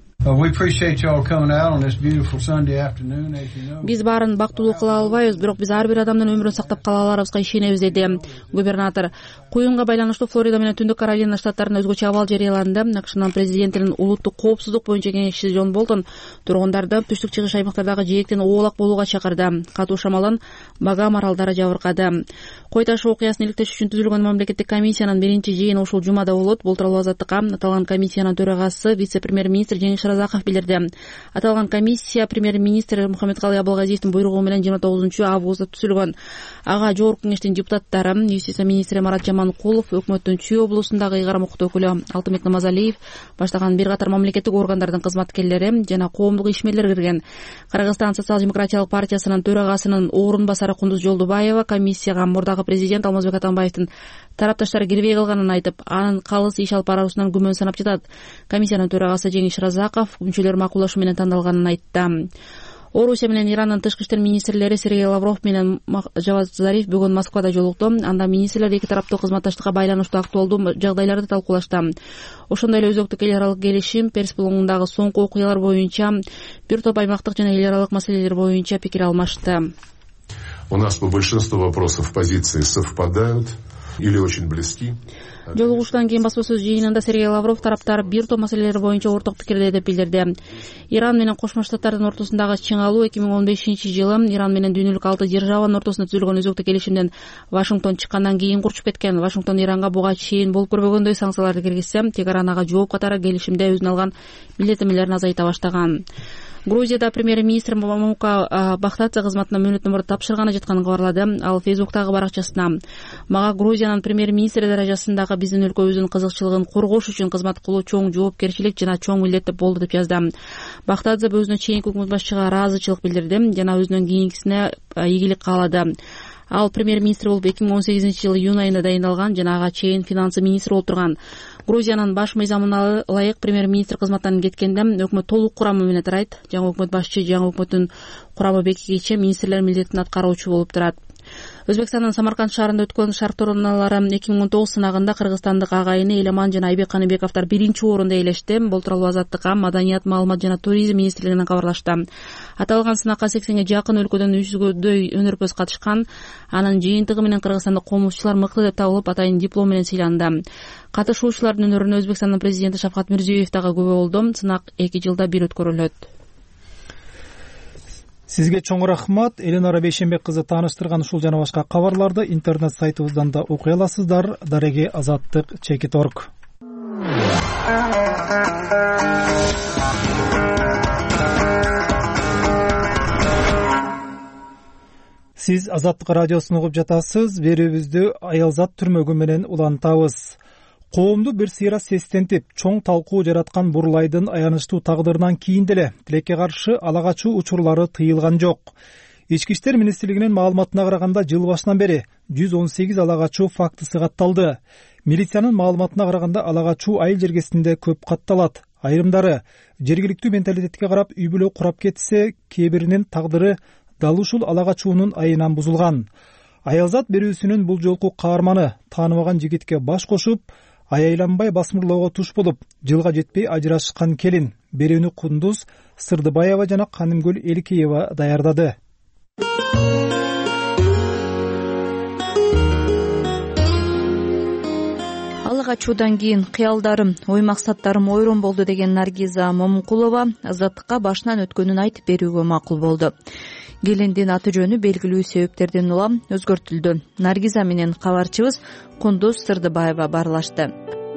Биз баарын бактылуу кыла албайбыз, бирок биз ар бир адамдын өмүрүн сактап кала аларыбызга ишенебиз, деди губернатор. Куюнга байланыштуу Флорида менен Түндүк Каролина штаттарында өзгөчө абал жарыяланды. АКШнын президентинин улуттук коопсуздук боюнча кеңешчиси Джон Болтон тургундарды түштүк чыгыш аймактардагы жээктен оолак болууга чакырды. Катуу шамалдан Багам аралдары жабыркады. Кой ташы окуясын иликтеш үчүн түзүлгөн мамлекеттик комиссиянын биринчи жыйыны ушул жумада болот. Бул тууралуу Азаттыкка аталган комиссиянын төрагасы вице-премьер-министр Жеңиш Разаков билдирди. Аталган комиссия премьер-министр Мухаммедкалый Абылгазиевдин буйругу менен жыйырма тогузунчу августта түзүлгөн. Ага жогорку кеңештин депутаттары, юстиция министри Марат Жаманкулов, өкмөттүн Чүй облусундагы ыйгарым укуктуу өкүлү Алтынбек Намазалиев баштаган бир катар мамлекеттик органдардын кызматкерлери жана коомдук ишмерлер кирген. Кыргызстан социал-демократиялык партиясынын төрагасынын орун басары Кундуз Жолдубаева комиссияга мурдагы президент Алмазбек Атамбаевдин тарапташтары кирбей калганын айтып, анын калыс иш алып баруусунан күмөн санап жатат. Комиссиянын төрагасы Жеңиш Разаков мүчөлөр макулдашу менен тандалганын айтты. Орусия менен Ирандын тышкы иштер министрлери Сергей Лавров менен Жавад Зариф бүгүн Москвада жолукту. Анда министрлер эки тараптуу кызматташтыкка байланыштуу актуалдуу жагдайларды талкуулашты. Ошондой эле өзөктүк эл аралык келишим, Перс булуңундагы соңку окуялар боюнча бир топ аймактык жана эл аралык маселелер боюнча пикир алмашты. У нас по большинству вопросов позиции совпадают. или очень близки. Жолугушуудан кийин басма сөз жыйынында Сергей Лавров тараптар бир топ маселелер боюнча орток пикирде деп билдирди. Иран менен Кошмо Штаттардын ортосундагы чың алуу эки миң он бешинчи жылы Иран менен дүйнөлүк алты державанын ортосунда түзүлгөн өзөктүк келишимден Вашингтон чыккандан кийин курчуп кеткен. Вашингтон Иранга буга чейин болуп көрбөгөндөй санкцияларды киргизсе, Тегеран ага жооп катары келишимде өзүнө алган милдеттемелерин азайта баштаган. Грузияда премьер-министр Мамука Бахтадзе кызматына мөөнөттөн мурда тапшырганы жатканын кабарлады. Ал Фейсбуктагы баракчасына мага Грузиянын премьер-министри даражасындагы биздин өлкөбүздүн кызыкчылыгын коргош үчүн кызмат кылуу чоң жоопкерчилик жана чоң милдет болду деп жазды. Бахтадзе өзүнө чейинки өкмөт башчыга ыраазычылык билдирди жана өзүнүн кийинкисине ийгилик каалады. Ал премьер-министр болуп эки миң он сегизинчи жылы июнь айында дайындалган жана ага чейин финансы министри болуп турган. Грузиянын баш мыйзамына ылайык премьер-министр кызматтан кеткенде өкмөт толук курамы менен тарайт. Жаңы өкмөт башчы жаңы өкмөттүн курамы бекигиче министрлер милдетин аткаруучу болуп турат. Өзбекстандын Самарканд шаарында өткөн шартороналары эки миң он тогуз сынагында кыргызстандык агайыны Элеман жана Айбек Каныбековдор биринчи орунда ээлешти. Бул тууралуу Азаттыкка Маданият, маалымат жана туризм министрлигинен кабарлашты. Аталган сынакка сексенге жакын өлкөдөн жүзгөдөй өнөрпөз катышкан. Анын жыйынтыгы менен кыргызстандык коомчулар мыкты деп табылып, атайын диплом менен сыйланды. Катышуучулардын өнөрүнө Өзбекстандын президенти Шавкат Мирзиёев дагы күбө болду. Сынак эки жылда бир өткөрүлөт. Сизге чоң рахмат. Эленара Бейшенбек кызы тааныштырган ушул жана башка кабарларды интернет сайтыбыздан да окуй аласыздар. Дареги Азаттык чекит орг. Сиз Азаттык радиосун угуп жатасыз. Берүүбүздү Аялзат түрмөгү менен улантабыз. Коомду бир сыйра сестентип, чоң талкуу жараткан Бурлайдын аянычтуу тагдырынан кийин деле тилекке каршы ала качуу учурлары тыйылган жок. Ички иштер министрлигинин маалыматына караганда жыл башынан бери жүз он сегиз ала качуу фактысы катталды. Милициянын маалыматына караганда ала качуу айыл жергесинде көп катталат. Айрымдары жергиликтүү менталитетке карап үй бүлө курап кетсе, кээ биринин тагдыры дал ушул ала качуунун айынан бузулган. Аялзат берүүсүнүн бул жолку каарманы тааныбаган жигитке баш кошуп, аяйланбай басмырлоого туш болуп, жылга жетпей ажырашкан келин берүүнү Кундуз Сырдыбаева жана Канымгүл Эликеева даярдады. Ала качуудан кийин кыялдарым, ой максаттарым ойрон болду деген Наргиза Момункулова Азаттыкка башынан өткөнүн айтып берүүгө макул болду. Келиндин аты жөнү белгилүү себептерден улам өзгөртүлдү. Наргиза менен кабарчыбыз Кундуз Сырдыбаева баарлашты.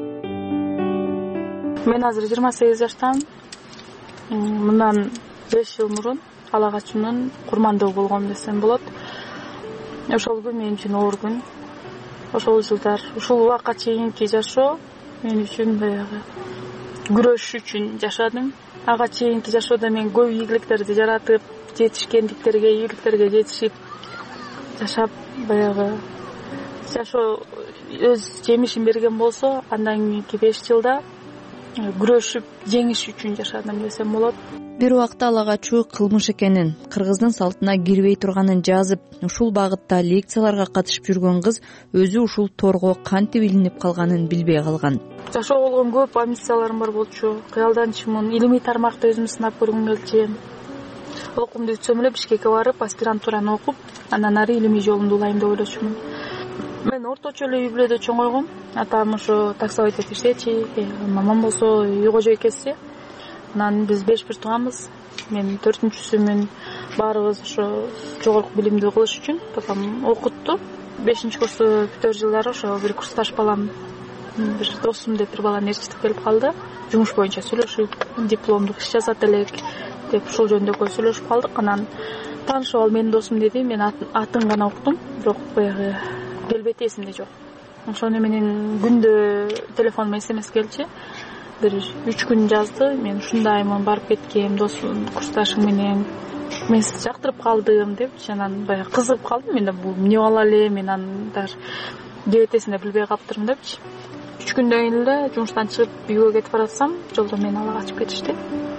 Мен азыр жыйырма сегиз жаштамын. Мындан беш жыл мурун ала качуунун курмандыгы болгом десем болот. Ошол күн мен үчүн оор күн. Ошол жылдар, ушул убакка чейинки жашоо мен үчүн баягы күрөш үчүн жашадым. Ага чейинки жашоодо мен көп ийгиликтерди жаратып, жетишкендиктерге, ийгиликтерге жетишип жашап, баягы жашоо өз жемишин берген болсо, андан кийинки беш жылда күрөшүп жеңиш үчүн жашадым десем болот. Бир убакта ала качуу кылмыш экенин, кыргыздын салтына кирбей турганын жазып, ушул багытта лекцияларга катышып жүргөн кыз өзү ушул торго кантип илинип калганын билбей калган. Жашоо болгон көп амбицияларым бар болчу. Кыялданчумун, илимий тармакта өзүмдү сынап көргүм келчү. Окуумду бүтсөм эле Бишкекке барып, аспирантураны окуп, андан ары илимий жолумду улайм деп ойлочумун. Мен орточо эле үй бүлөдө чоңойгом. Атам ошо таксовать этип иштечи, мамам болсо үй кожо экеси. Анан биз беш бир тууганбыз. Мен төртүнчүсүмүн. Баарыбыз ошо жогорку билимди кылыш үчүн папам окутту. бешинчи курсту бүтөр жылдары ошо бир курсташ балам, бир досум деп бир баланын ээрчитип келип калды. Жумуш боюнча сүйлөшүп, дипломдук иш жазат элек деп ушул жөнүндө көп сүйлөшүп калдык. Анан таанышып ал менин досум деди. Мен атын гана уктум, бирок баягы келбети эсимде жок. Ошону менен күндө телефонума смс келчи. Бир үч күн жазды. Мен ушундаймын, барып кеткем, досум, курсташым менен. Мен сизди жактырып калдым деп, анан баягы кызыгып калдым. Мен да бул эмне кыла элем, мен анын даже кебетесин да билбей калыптырмын депчи. үч күндөн кийин эле жумуштан чыгып үйгө кетип баратсам, жолдо мени ала качып кетишти.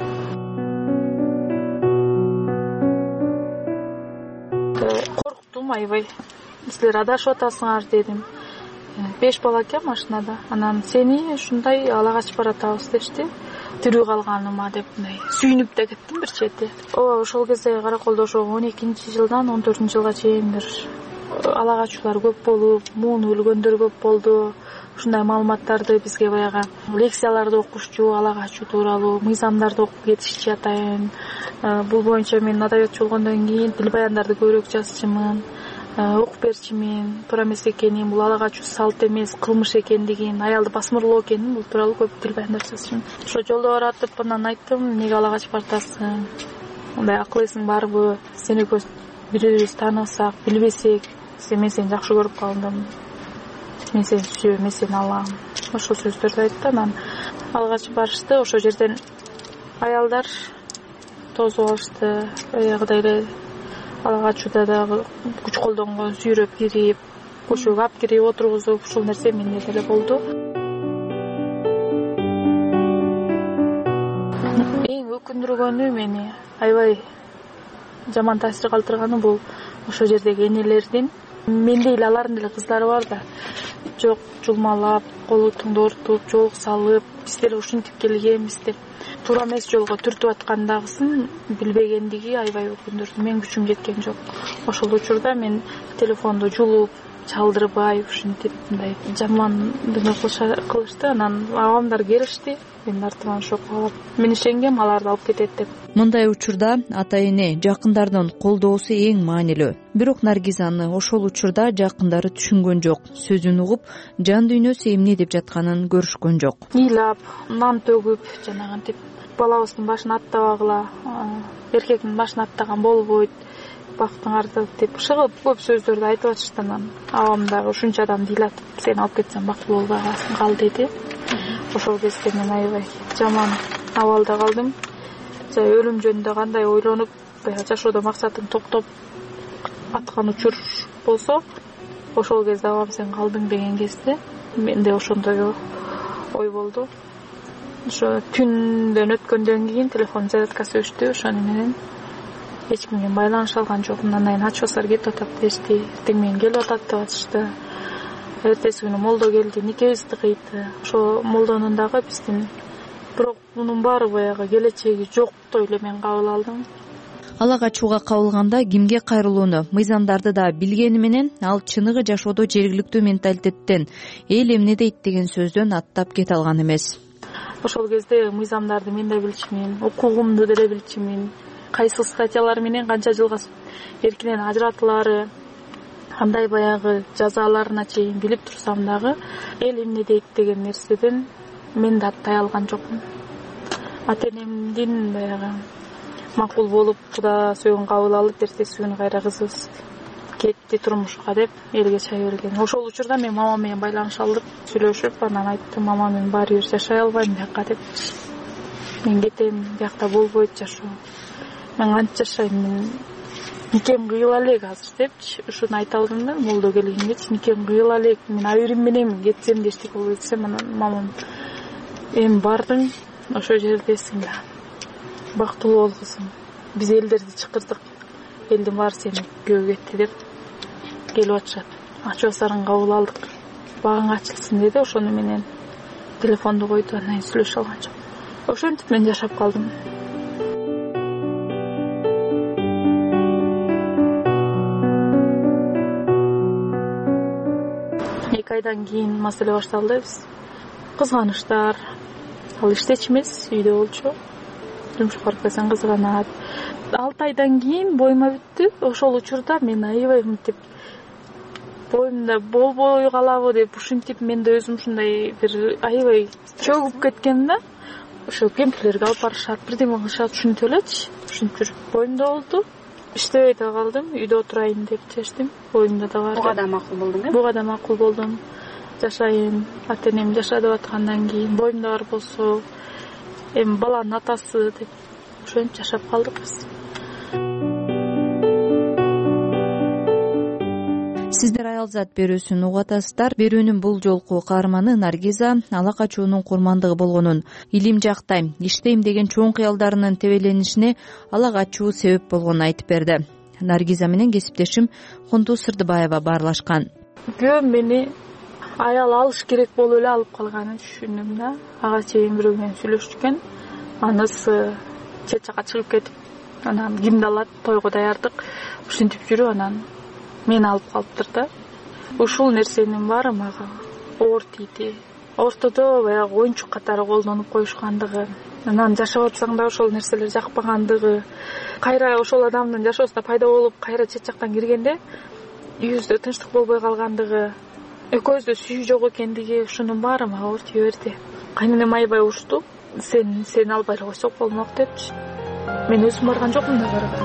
Корктум, аябай. Силер адашып атасыңар дедим. Беш бала экен машинада. Анан сени ушундай ала качып баратабыз дешти. Тирүү калганыма деп мындай сүйүнүп да кеттим бир чети. Ооба, ошол кезде Караколдо ошо он экинчи жылдан он төртүнчү жылга чейин бир ала качуулар көп болуп, муун өлгөндөр көп болду. Ушундай маалыматтарды бизге баягы лекцияларды окушчу, ала качуу тууралуу мыйзамдарды окуп кетишчи атайын. Бул боюнча мен адабиятчы болгондон кийин тил баяндарды көбүрөөк жазчумун, окуп берчимин. Туура эмес экенин, бул ала качуу салт эмес, кылмыш экендигин, аялды басмырлоо экенин, бул тууралуу көп тил баяндар жазчумун. Ошо жолдо баратып анан айттым, эмнеге ала качып баратасың? Мындай акыл эсиң барбы? Сени экөөбүз бири-бирибизди тааныбасак, билбесек, мен сени жакшы көрүп калдым. Мен сени сүйөм, мен сени алам. Ошол сөздөрдү айтты. Анан ала качып барышты. Ошол жерден аялдар тосуп алышты. Аягыдай эле ала качууда дагы күч колдонгон, сүйрөп кирип, көчөгө алып кирип отургузуп, ушул нерсе менде деле болду. Эң өкүндүргөнү мени аябай жаман таасир калтырганы бул ошол жердеги энелердин мендей эле алардын деле кыздары бар да. Жок, жулмалап, колу туңду ортуп, жоолук салып, биз деле ушинтип келгенбиз деп туура эмес жолго түртүп аткандагысын билбегендиги аябай өкүндүрдү. Мен күчүм жеткен жок. Ошол учурда мен телефонду жулуп, чалдырбай, ушинтип мындай жаман дүнө кылышты. Анан абамдар келишти. Мен артыман шок алып, мен ишенгем аларды алып кетет деп. Мындай учурда ата-эне, жакындардын колдоосу эң маанилүү. Бирок Наргизаны ошол учурда жакындары түшүнгөн жок. Сөзүн угуп, жан дүйнөсү эмне деп жатканын көрүшкөн жок. Ыйлап, нан төгүп, жанагынтип балабыздын башын аттабагыла, эркектин башын аттаган болбойт, бактың артып деп шыгып көп сөздөрдү айтып атышты. Анан абам дагы ушунча адамды ыйлатып, сени алып кетсем бактылуу болбой каласың, кал деди. Ошол кезде мен аябай жаман абалда калдым. Жай өлүм жөнүндө кандай ойлонуп, баягы жашоодо максатым токтоп аткан учур болсо, ошол кезде абам сен калдың деген кезде менде ошондой ой болду. Ошо түндөн өткөндөн кийин телефон зарядкасы өчтү. Ошону менен эч кимге байланыша алган жокмун. Андан кийин ачыбасар кетип атат дешти. Эртең менен келип атат деп атышты. Эртеси күнү молдо келди, никебизди кыйды. Ошо молдонун дагы биздин, бирок мунун баары баягы келечеги жоктой эле мен кабыл алдым. Ала качууга кабылганда кимге кайрылууну, мыйзамдарды да билгени менен ал чыныгы жашоодо жергиликтүү менталитеттен эл эмне дейт деген сөздөн аттап кете алган эмес. Ошол кезде мыйзамдарды мен да билчүмүн, укугумду деле билчүмүн. Кайсы статьялар менен канча жылга эркинен ажыратылары, кандай баягы жазаларына чейин билип турсам дагы эл эмне дейт деген нерседен мен да аттай алган жокмун. Ата-энемдин баягы макул болуп, Куда сөөгүн кабыл алып, эртеси күнү кайра кызыбыз кетти турмушка деп элге чай берген. Ошол учурда мен мамам менен байланыша алдык, сүйлөшүп, анан айттым, мама мен баары бир жашай албайм бияка деп. Мен кетем, биякта болбойт жашоо. Мен канча жашайм, мен никем кыйыла элек азыр депчи. Ушуну айта алдым да, молдо келгенгечи никем кыйыла элек, мен айрым менен кетсем де эчтеке болбойт десем, анан мамам эми бардың, ошол жердесиң да. Бактылуу бол кызым. Биз элдерди чакырдык. Элдин баары сени күйөөгө кетти деп келип атышат. Ачыбасарын кабыл алдык. Багың ачылсын деди. Ошону менен телефонду койду, анан сүйлөшө алган жок. Ошентип мен жашап калдым. эки айдан кийин маселе башталды. Биз кызганычтар, ал иштечи эмес, үйдө болчу. Жумушка барып келсең кызганат. алты айдан кийин боюма бүттү. Ошол учурда мен аябай мынтип боюмда болбой калабы деп ушинтип мен да өзүм ушундай бир аябай чөгүп кеткен да. Ошо кемпирлерге алып барышат, бирдеме кылышат, ушинтип элечи. Ушинтип жүрүп боюмда болду. Иштебей да калдым, үйдө отурайын деп чечтим. Боюмда да бар. Буга да макул болдум э? Буга да макул болдум. Жашайын, ата-энем жаша деп аткандан кийин боюмда бар болсо, эми баланын атасы деп ошентип жашап калдык биз. Сиздер аялзат берүүсүн угуп атасыздар. Берүүнүн бул жолку каарманы Наргиза ала качуунун курмандыгы болгонун, илим жактайм, иштейм деген чоң кыялдарынын тебеленишине ала качуу себеп болгонун айтып берди. Наргиза менен кесиптешим Кунтуу Сырдыбаева баарлашкан. Күйөөм мени аял алыш керек болуп эле алып калганын түшүндүм да. Ага чейин бирөө менен сүйлөшчүкөн. Анысы чет жака чыгып кетип, анан кимди алат, тойго даярдык, ушинтип жүрүп, анан мени алып калыптыр да. Ушул нерсенин баары мага оор тийди. Ортодо баягы оюнчук катары колдонуп коюшкандыгы, анан жашап атсаң да ошол нерселер жакпагандыгы, кайра ошол адамдын жашоосуна пайда болуп, кайра чет жактан киргенде үйүбүздө тынчтык болбой калгандыгы, экөөбүздө сүйүү жок экендиги, ушунун баары мага оор тийе берди. Кайненем аябай урушту. Сен сени албай эле койсок болмок депчи. Мен өзүм барган жокмун да барга.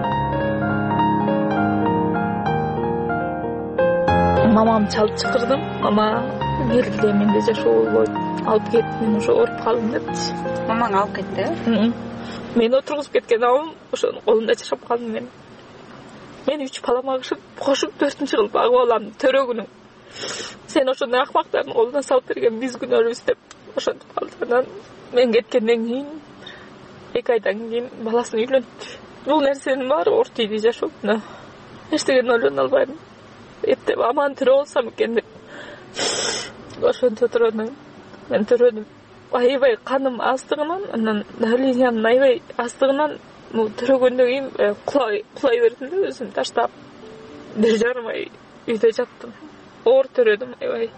Мамам чалып чакырдым. Мама келгиле менде жашоо болбойт. Алып кет, мен ошо ооруп калдым депчи. Мамаң алып кетти? Мен отургузуп кеткен абым ошонун колунда жашап калдым мен. Мен үч балама кошуп төртүнчү кылып багып алам төрөгүнүң. Сен ошондой акмактардын колуна салып берген биз күнөөлүбүз деп ошентип калды. Анан мен кеткенден кийин эки айдан кийин баласын үйлөнттү. Бул нерсенин баары оор тийди жашоомдо. Эчтегени ойлоно албайм. Эптеп аман тирүү болсом экен деп ошентип отурдум. Мен төрөдүм. Аябай каным аздыгынан, анан давлениям аябай аздыгынан төрөгөндөн кийин кулай кулай бердим да өзүм таштап. Бир жарым ай үйдө жаттым. Оор төрөдүм аябай.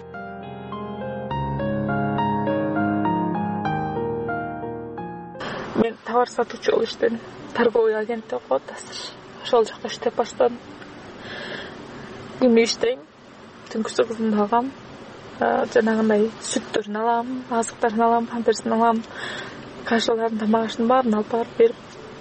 Мен товар сатуучу болуп иштедим. Торговый агентте окуп атасыз. Ошол жакта иштеп баштадым. Күнү иштейм. Түнкүсү кызымды алгам. Жанагындай сүттөрүн алам, азыктарын алам, памперсин алам. Кашаларын, тамак ашын баарын алып барып берип.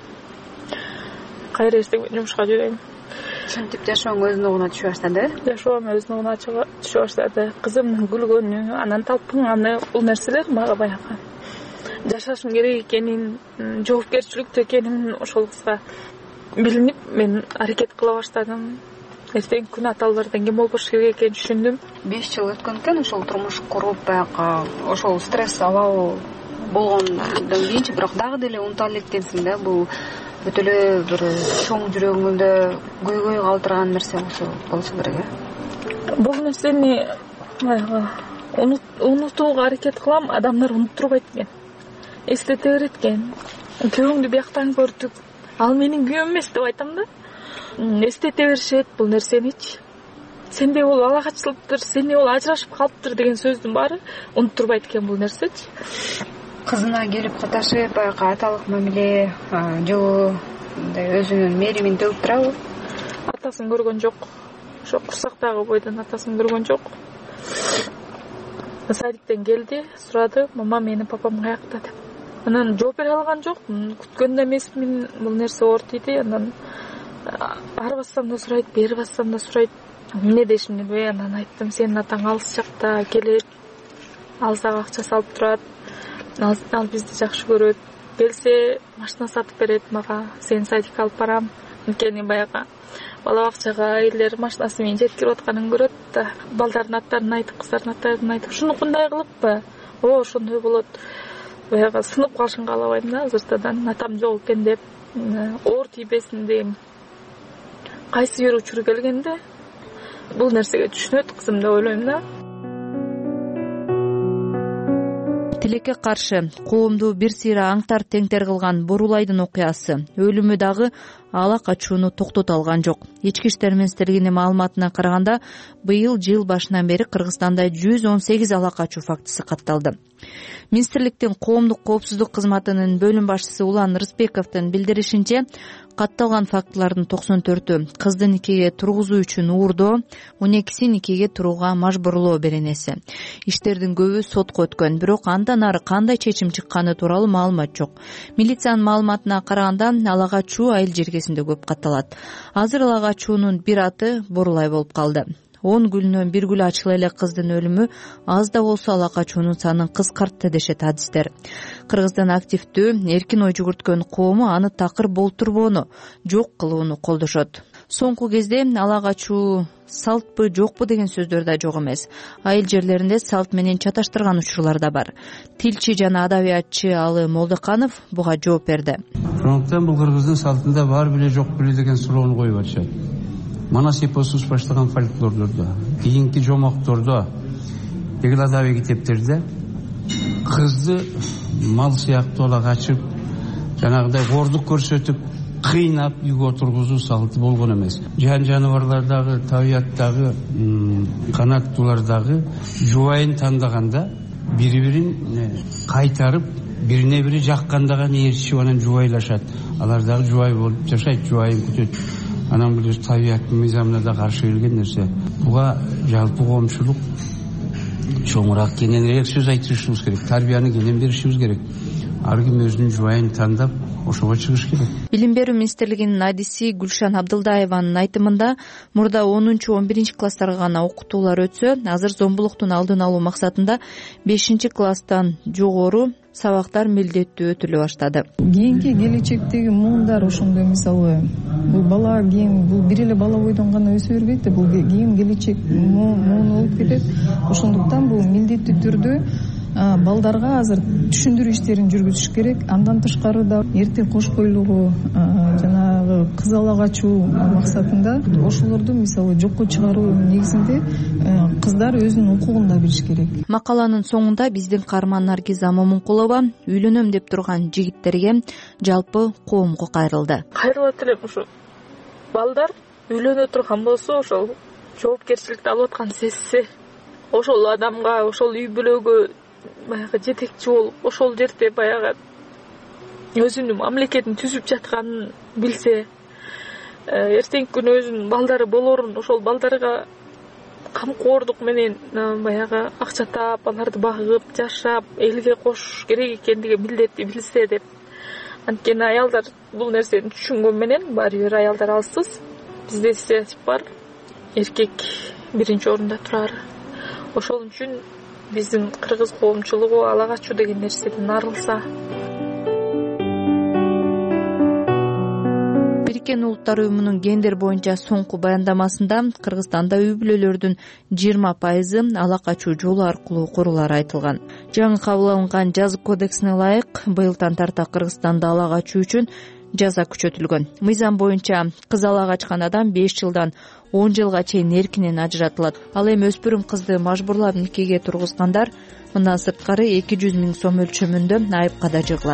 Кайра эртең жумушка жүрөйм. Ушинтип жашооң өзүнүн оңуна түшө баштады? Жашоом өзүнүн оңуна түшө баштады. Кызымдын күлгөнү, анан талпынганы, бул нерселер мага баягы жашашым керек экенин, жоопкерчиликтүү экенин ошол кызга билинип, мен аракет кыла баштадым. Эртең күн аталардан ким болбош керек экенин түшүндүм. беш жыл өткөн экен ошол турмуш куруп, баягы ошол стресс абалы болгондон кийинчи, бирок дагы деле унута элек экенсиң да. Бул бүт эле бир чоң жүрөгүңдө көйгөй калтырган нерсе болсо керек э. Бул нерсени баягы унутууга аракет кылам, адамдар унуттурбайт экен. Эстете берет экен. Күйөөңдү бияктан көрдүк. Ал менин күйөөм эмес деп айтам да. Эстете беришет бул нерсеничи. Сенде бул алакачылыктыр, сенде бул ажырашып калыптыр деген сөздүн баары унуттурбайт экен бул нерсечи. Кызына келип каташып, баягы аталык мамиле, жылуу, мындай өзүнүн меримин төгүп турабы? Атасын көргөн жок. Ошо курсактагы бойдон атасын көргөн жок. Садиктен келди, сурады, мама менин папам каякта деп. Анан жооп бере алган жок, күткөн да эмесмин, бул нерсе оор тийди. Анан ары бассам да сурайт, бери бассам да сурайт. Эмне дешимди билбей, анан айттым, сенин атаң алыс жакта келет, алсак акча салып турат, ал бизди жакшы көрөт. Келсе машина сатып берет мага, сени садикке алып барам. Анткени баягы бала бакчага элдер машинасы менен жеткирип атканын көрөт да, балдардын аттарын айтып, кыздардын аттарын айтып, ушунукундай кылыппы? О, ошондой болот. Баягы сынып калышын каалабайм да азыртадан, атам жок экен деп, оор тийбесин дейм. Кайсы бир учур келгенде бул нерсеге түшүнөт кызым деп ойлойм да. Тилекке каршы коомду бир сыйра аңтар теңтер кылган Борулайдын окуясы өлүмү дагы ала качууну токтото алган жок. Ички иштер министрлигинин маалыматына караганда, быйыл жыл башынан бери Кыргызстанда жүз он сегиз ала качуу фактысы катталды. Министрликтин коомдук коопсуздук кызматынын бөлүм башчысы Улан Рысбековдун билдиришинче, катталган фактылардын токсон төртү кызды никеге тургузуу үчүн уурдоо, он экиси никеге турууга мажбурлоо беренеси. Иштердин көбү сотко өткөн, бирок андан ары кандай чечим чыкканы тууралуу маалымат жок. Милициянын маалыматына караганда, ала качуу айыл жергесинде көп катталат. Азыр ала качуунун бир аты Борулай болуп калды. он гүлүнөн бир гүл ачыла эле кыздын өлүмү аз да болсо ала качуунун санын кыскартты дешет адистер. Кыргыздын активдүү, эркин ой жүгүрткөн коому аны такыр болтурбоону, жок кылууну колдошот. Соңку кезде ала качуу салтпы, жокпу деген сөздөр да жок эмес. Айыл жерлеринде салт менен чаташтырган учурлар да бар. Тилчи жана адабиятчы Алы Молдоканов буга жооп берди. Ошондуктан бул кыргыздын салтында бар беле жок беле деген суроону коюп атышат. Манас эпосубуз баштаган фольклордордо, кийинки жомоктордо, эгил адаби китептерде кызды мал сыяктуу ала качып, жанагындай кордук көрсөтүп, кыйнап үйгө отургузуу салты болгон эмес. Жан жаныбарлардагы, табияттагы, канаттуулардагы жубайын тандаганда бири-бирин кайтарып, бирине бири жакканда гана ээрчишип анан жубайлашат. Алар дагы жубай болуп жашайт, жубайын күтөт. Анан бул табияттын мыйзамына да каршы келген нерсе. Буга жалпы коомчулук чоңураак кененирээк сөз айтышыбыз керек, тарбияны кенен беришибиз керек. Ар ким өзүнүн жубайын тандап ошого чыгыш керек. Билим берүү министрлигинин адиси Гүлшан Абдылдаеванын айтымында мурда онунчу он биринчи класстарга гана окутуулар өтсө, азыр зомбулуктун алдын алуу максатында бешинчи класстан жогору сабактар милдеттүү өтүлө баштады. Кийинки келечектеги муундар ошондой, мисалы бул бала кийин бул бир эле бала бойдон гана өсө бербейт да, бул кийин келечек муун болуп кетет. Ошондуктан бул милдеттүү түрдө балдарга азыр түшүндүрүү иштерин жүргүзүш керек. Андан тышкары да эрте кош бойлугу, жанагы кыз ала качуу максатында ошолорду мисалы жокко чыгаруу негизинде кыздар өзүнүн укугун да билиш керек. Макаланын соңунда биздин каарман Наргиза Момункулова үйлөнөм деп турган жигиттерге, жалпы коомго кайрылды. Кайрылат элем, ушу балдар үйлөнө турган болсо, ошол жоопкерчиликти алып аткан сезсе, ошол адамга, ошол үй бүлөгө баягы жетекчи болуп, ошол жерде баягы өзүнүн мамлекетин түзүп жатканын билсе, эртеңки күнү өзүнүн балдары болорун, ошол балдарга камкордук менен баягы акча таап, аларды багып, жашап, элге кошуш керек экендиги милдетти билсе деп. Анткени аялдар бул нерсени түшүнгөн менен, баары бир аялдар алсыз. Бизде стереотип бар, эркек биринчи орунда турар. Ошол үчүн биздин кыргыз коомчулугу ала качуу деген нерседен арылса. Бириккен Улуттар уюмунун гендер боюнча соңку баяндамасында Кыргызстанда үй бүлөлөрдүн жыйырма пайызы ала качуу жолу аркылуу курулары айтылган. Жаңы кабыл алынган жаза кодексине ылайык быйылдан тарта Кыргызстанда ала качуу үчүн жаза күчөтүлгөн. Мыйзам боюнча кыз ала качкан адам беш жылдан он жылга чейин эркинен ажыратылат. Ал эми өспүрүм кызды мажбурлап никеге тургузгандар мындан сырткары эки жүз миң сом өлчөмүндө айыпка да жыгылат.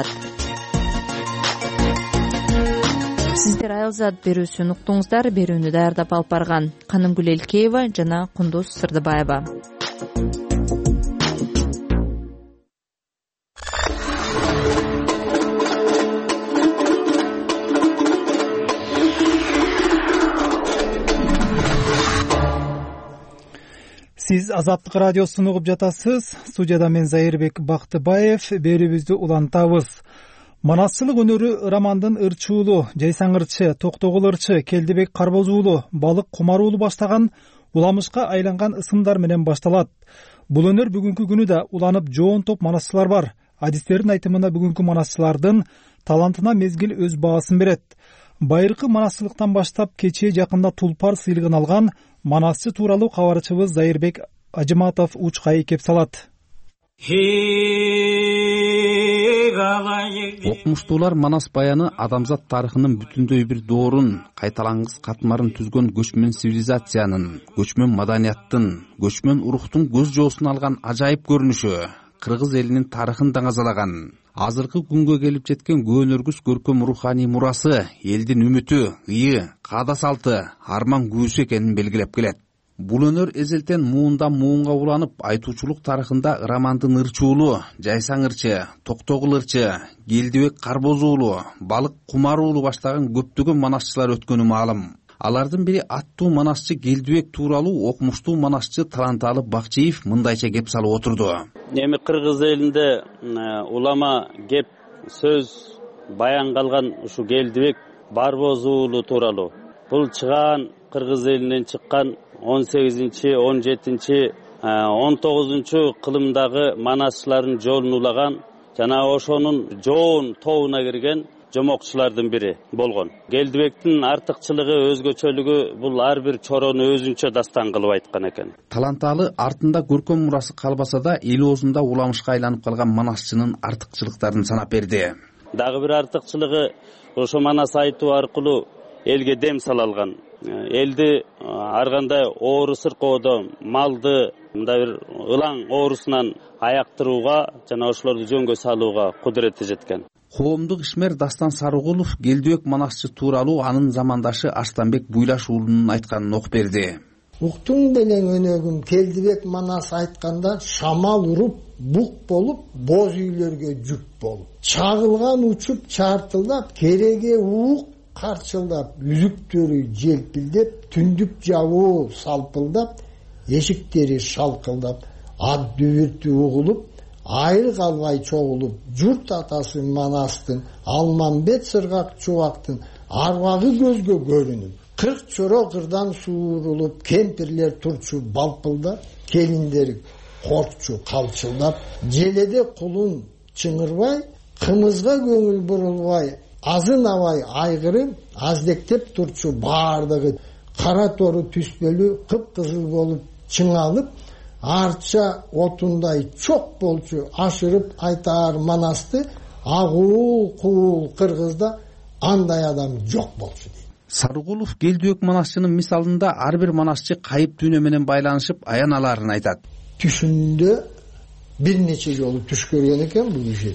Сиздер Айылзат берүүсүн уктуңуздар. Берүүнү даярдап алып барган Канымгүл Элкеева жана Кундуз Сырдыбаева. Сиз Азаттык радиосун угуп жатасыз. Студияда мен Зайырбек Бактыбаев. Берүүбүздү улантабыз. Манасчылык өнөрү романдын ырчуулу, Жайсаң ырчы, Токтогул ырчы, Келдибек Карбоз уулу, Балык Кумар уулу баштаган уламышка айланган ысымдар менен башталат. Бул өнөр бүгүнкү күнү да уланып жоон топ манасчылар бар. Адистердин айтымында бүгүнкү манасчылардын талантына мезгил өз баасын берет. Байыркы манасчылыктан баштап кечээ жакында Тулпар сыйлыгын алган манасчы тууралуу кабарчыбыз Зайырбек Ажыматов учкай кеп салат. Окумуштуулар Манас баяны адамзат тарыхынын бүтүндөй бир доорун, кайталангыс катмарын түзгөн көчмөн цивилизациянын, көчмөн маданияттын, көчмөн урухтун көз жоосун алган ажайып көрүнүшү, кыргыз элинин тарыхын даңазалаган, азыркы күнгө келип жеткен көөнөргүс көркөм руханий мурасы, элдин үмүтү, ыйы, каада салты, арман күүсү экенин белгилеп келет. Бул өнөр эзелтен муундан муунга уланып, айтуучулук тарыхында романдын ырчуулу, Жайсаң ырчы, Токтогул ырчы, Келдибек Карбоз уулу, Балык Кумар уулу баштаган көптөгөн манасчылар өткөнү маалым. Алардын бири аттуу манасчы Келдибек тууралуу окумуштуу манасчы Таланталы Бакчиев мындайча кеп салып отурду. Эми кыргыз элинде улама кеп сөз баян калган ушу Келдибек Карбоз уулу тууралуу. Бул чыгаан кыргыз элинен чыккан он сегизинчи, он жетинчи, он тогузунчу кылымдагы манасчылардын жолун улаган жана ошонун жоон тобуна кирген жомокчулардын бири болгон. Келдибектин артыкчылыгы, өзгөчөлүгү бул ар бир чорону өзүнчө дастан кылып айткан экен. Таланталы артында көркөм мурасы калбаса да, эл оозунда уламышка айланып калган манасчынын артыкчылыктарын санап берди. Дагы бир артыкчылыгы ошо манас айтуу аркылуу элге дем сала алган. Элди ар кандай оору сыркоодо, малды мындай бир ылаң оорусунан аяктырууга жана ошолорду жөнгө салууга кудурети жеткен. Коомдук ишмер Дастан Сарыгулов Келдибек манасчы тууралуу анын замандашы Арстанбек Буйлаш уулунун айтканын окуп берди. Уктуң белең өнөгүм Келдибек манас айтканда шамал уруп, бук болуп, боз үйлөргө жүк болуп. Чагылган учуп чартылдап, кереге уук карчылдап, үзүктөрү желпилдеп, түндүк жабуу салпылдап, эшиктери шалкылдап, ат дүбүртү угулуп, айыл калбай чогулуп, журт атасы манастын, Алманбет сыргак чубактын арбагы көзгө көрүнүп, кырк чоро кырдан суурулуп, кемпирлер турчу балпылдап, келиндер коркчу калчылдап, желеде кулун чыңырбай, кымызга көңүл бурулбай, азынабай айгырым аздектеп турчу баардыгы кара тору түспөлүү кыпкызыл болуп чыңалып, арча отундай чок болчу ашырып айтаар манасты, агуул куул кыргызда андай адам жок болчу дейт. Сарыгулов Келдибек манасчынын мисалында ар бир манасчы кайып дүйнө менен байланышып аяналарын айтат. Түшүндө бир нече жолу түш көргөн экен бул киши.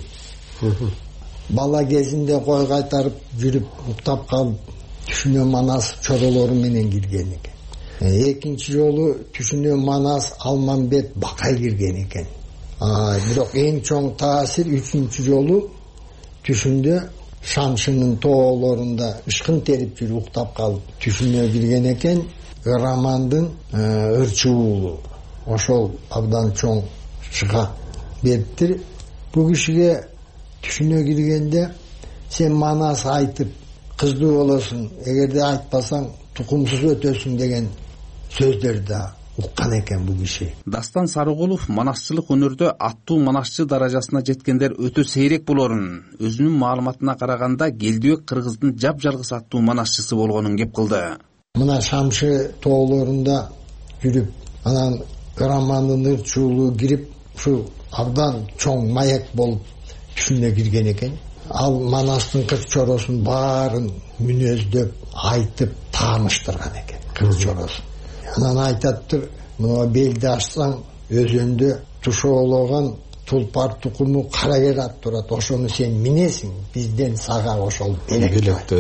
Бала кезинде кой кайтарып жүрүп уктап калып, түшүнө манас чоролору менен кирген экен. Экинчи жолу түшүнө манас Алманбет Бакай кирген экен. Бирок эң чоң таасир үчүнчү жолу түшүндө Шамшынын тоолорунда ышкын терип жүрүп уктап калып түшүнө кирген экен. Рамандын ырчы уулу ошол абдан чоң чыга бериптир. Бул кишиге түшүнө киргенде сен манас айтып кыздуу болосуң, эгерде айтпасаң тукумсуз өтөсүң деген сөздөрдү уккан экен бул киши. Дастан Сарыгулов манасчылык өнөрдө аттуу манасчы даражасына жеткендер өтө сейрек болорун, өзүнүн маалыматына караганда Келдибек кыргыздын жапжалгыс аттуу манасчысы болгонун кеп кылды. Мына Шамшы тоолорунда жүрүп, анан Рамандын ырчуулу кирип, ушу абдан чоң маяк болуп түшүнө кирген экен. Ал манастын кырк чоросун баарын мүнөздөп, айтып тааныштырган экен, кырк чоросун. Анан айтаттыр, мына белди ачсаң өзөндө тушоологон тулпар тукуму карагер ат турат, ошону сен минесиң, бизден сага ошол белек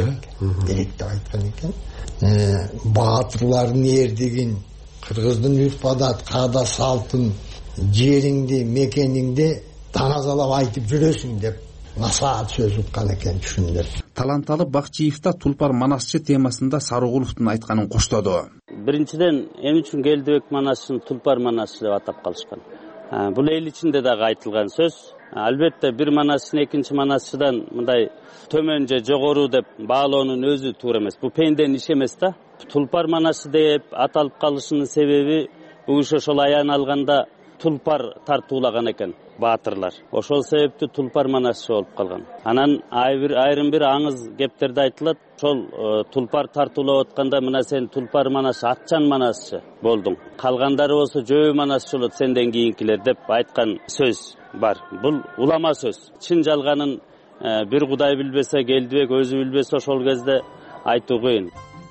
деп айткан экен. Баатырлардын эрдигин, кыргыздын үрп адат, каада салтын, жериңди, мекениңди таңазалап айтып жүрөсүң деп насаат сөз уккан экен түшүндүр. Таланталы Бакчиев да Тулпар манасчы темасында Сарыгуловдун айтканын коштоду. Биринчиден, эмне үчүн Келдибек манасчыны Тулпар манасчы деп атап калышкан? Бул эл ичинде дагы айтылган сөз. Албетте бир манасчыны экинчи манасчыдан мындай төмөн же жогору деп баалоонун өзү туура эмес. Бул пенденин иши эмес да. Тулпар манасчы деп аталып калышынын себеби бул иш ошол аян алганда тулпар тартуулаган экен баатырлар. Ошол себептүү тулпар манасчы болуп калган. Анан айрым бир аңыз кептерде айтылат, ошол тулпар тартуулап атканда мына сен тулпар манасчы, атчан манасчы болдуң. Калгандары болсо жөө манасчы болот сенден кийинкилер деп айткан сөз бар. Бул улама сөз. Чын жалганын бир Кудай билбесе, Келдибек өзү билбесе ошол кезде айтуу кыйын.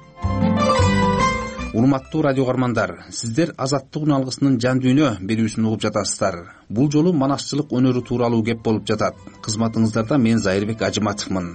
Урматтуу радио каармандар, сиздер Азаттык үн алгысынын жан дүйнө берүүсүн угуп жатасыздар. Бул жолу манасчылык өнөрү тууралуу кеп болуп жатат. Кызматыңыздарда мен Зайырбек Ажыматовмун.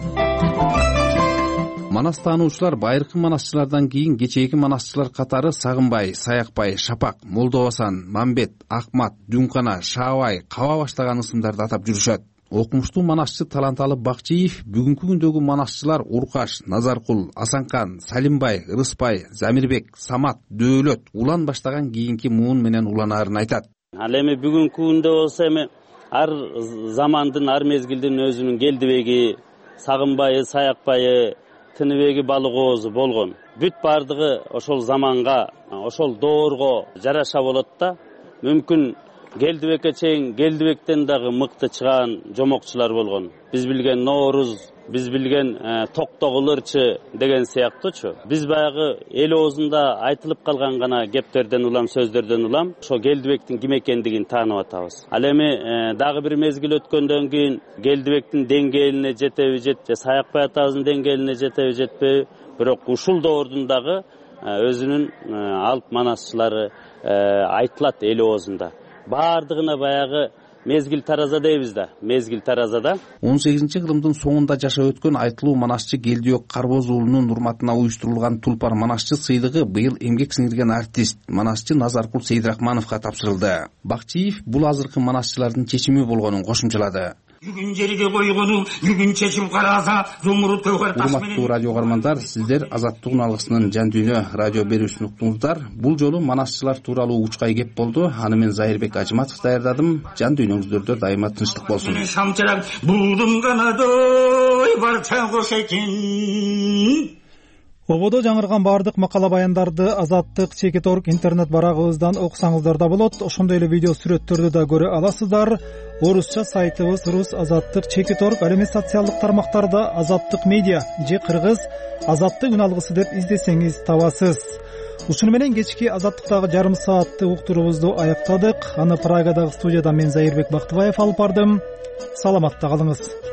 Манас таануучулар байыркы манасчылардан кийин кечээки манасчылар катары Сагынбай, Саякбай, Шапак, Молдобасан, Мамбет, Акмат, Дүнкана, Шаабай, Каба баштаган ысымдарды атап жүрүшөт. Окумуштуу манасчы Таланталы Бакчиев бүгүнкү күндөгү манасчылар Уркаш, Назаркул, Асанкан, Салимбай, Ырыспай, Замирбек, Самат, Дөөлөт, Улан баштаган кийинки муун менен уланаарын айтат. Ал эми бүгүнкү күндө болсо эми ар замандын, ар мезгилдин өзүнүн Келдибеги, Сагынбайы, Саякбайы, Тыныбеги, Балыгоозу болгон. Бүт бардыгы ошол заманга, ошол доорго жараша болот да. Мүмкүн Келдибекке чейин Келдибектен дагы мыкты чыган жомокчулар болгон. Биз билген Норуз, биз билген Токтогул ырчы деген сыяктуучу. Биз баягы эл оозунда айтылып калган гана кептерден улам, сөздөрдөн улам ошо Келдибектин ким экендигин таанып атабыз. Ал эми дагы бир мезгил өткөндөн кийин Келдибектин деңгээлине жетеби жет, же Саякбай атабыздын деңгээлине жетеби жетпеби, бирок ушул доордун дагы өзүнүн алып манасчылары айтылат эл оозунда. Бардыгына баягы мезгил тараза дейбиз да, мезгил таразада он сегизинчи кылымдын соңунда жашап өткөн айтылуу манашчы Келдиок Карбоз уулунун урматына уюштурулган Тулпар манашчы сыйлыгы быйыл эмгек сиңирген артист манашчы Назаркул Сейдрахмановго тапшырылды. Бакчиев бул азыркы манашчылардын чечими болгонун кошумчалады. Бүгүн жерге койгону, бүгүн чечим караса, зумруд көгөр таш менен. Урматтуу радио каармандар, сиздер Азаттык алгысынын жан дүйнө радио берүүсүн уктуңуздар. Бул жолу манашчылар тууралуу учкай кеп болду. Аны мен Зайырбек Ажыматов даярдадым. Жан дүйнөңүздөрдө дайыма тынчтык болсун. Шамчырак булдум канадой барча кош экен. Ободо жаңырган баардык макала баяндарды Азаттык Чекит точка орг интернет барагыбыздан окусаңыздар да болот. Ошондой эле видео сүрөттөрдү да көрө аласыздар. Орусча сайтыбыз рус азаттык чекит точка орг, ал эми социалдык тармактарда Азаттык медиа же кыргыз Азаттык үн алгысы деп издесеңиз табасыз. Ушуну менен кечки Азаттыктагы жарым саатты уктуруубузду аяктадык. Аны Прагадагы студияда мен Зайырбек Бактыбаев алып бардым. Саламатта калыңыз.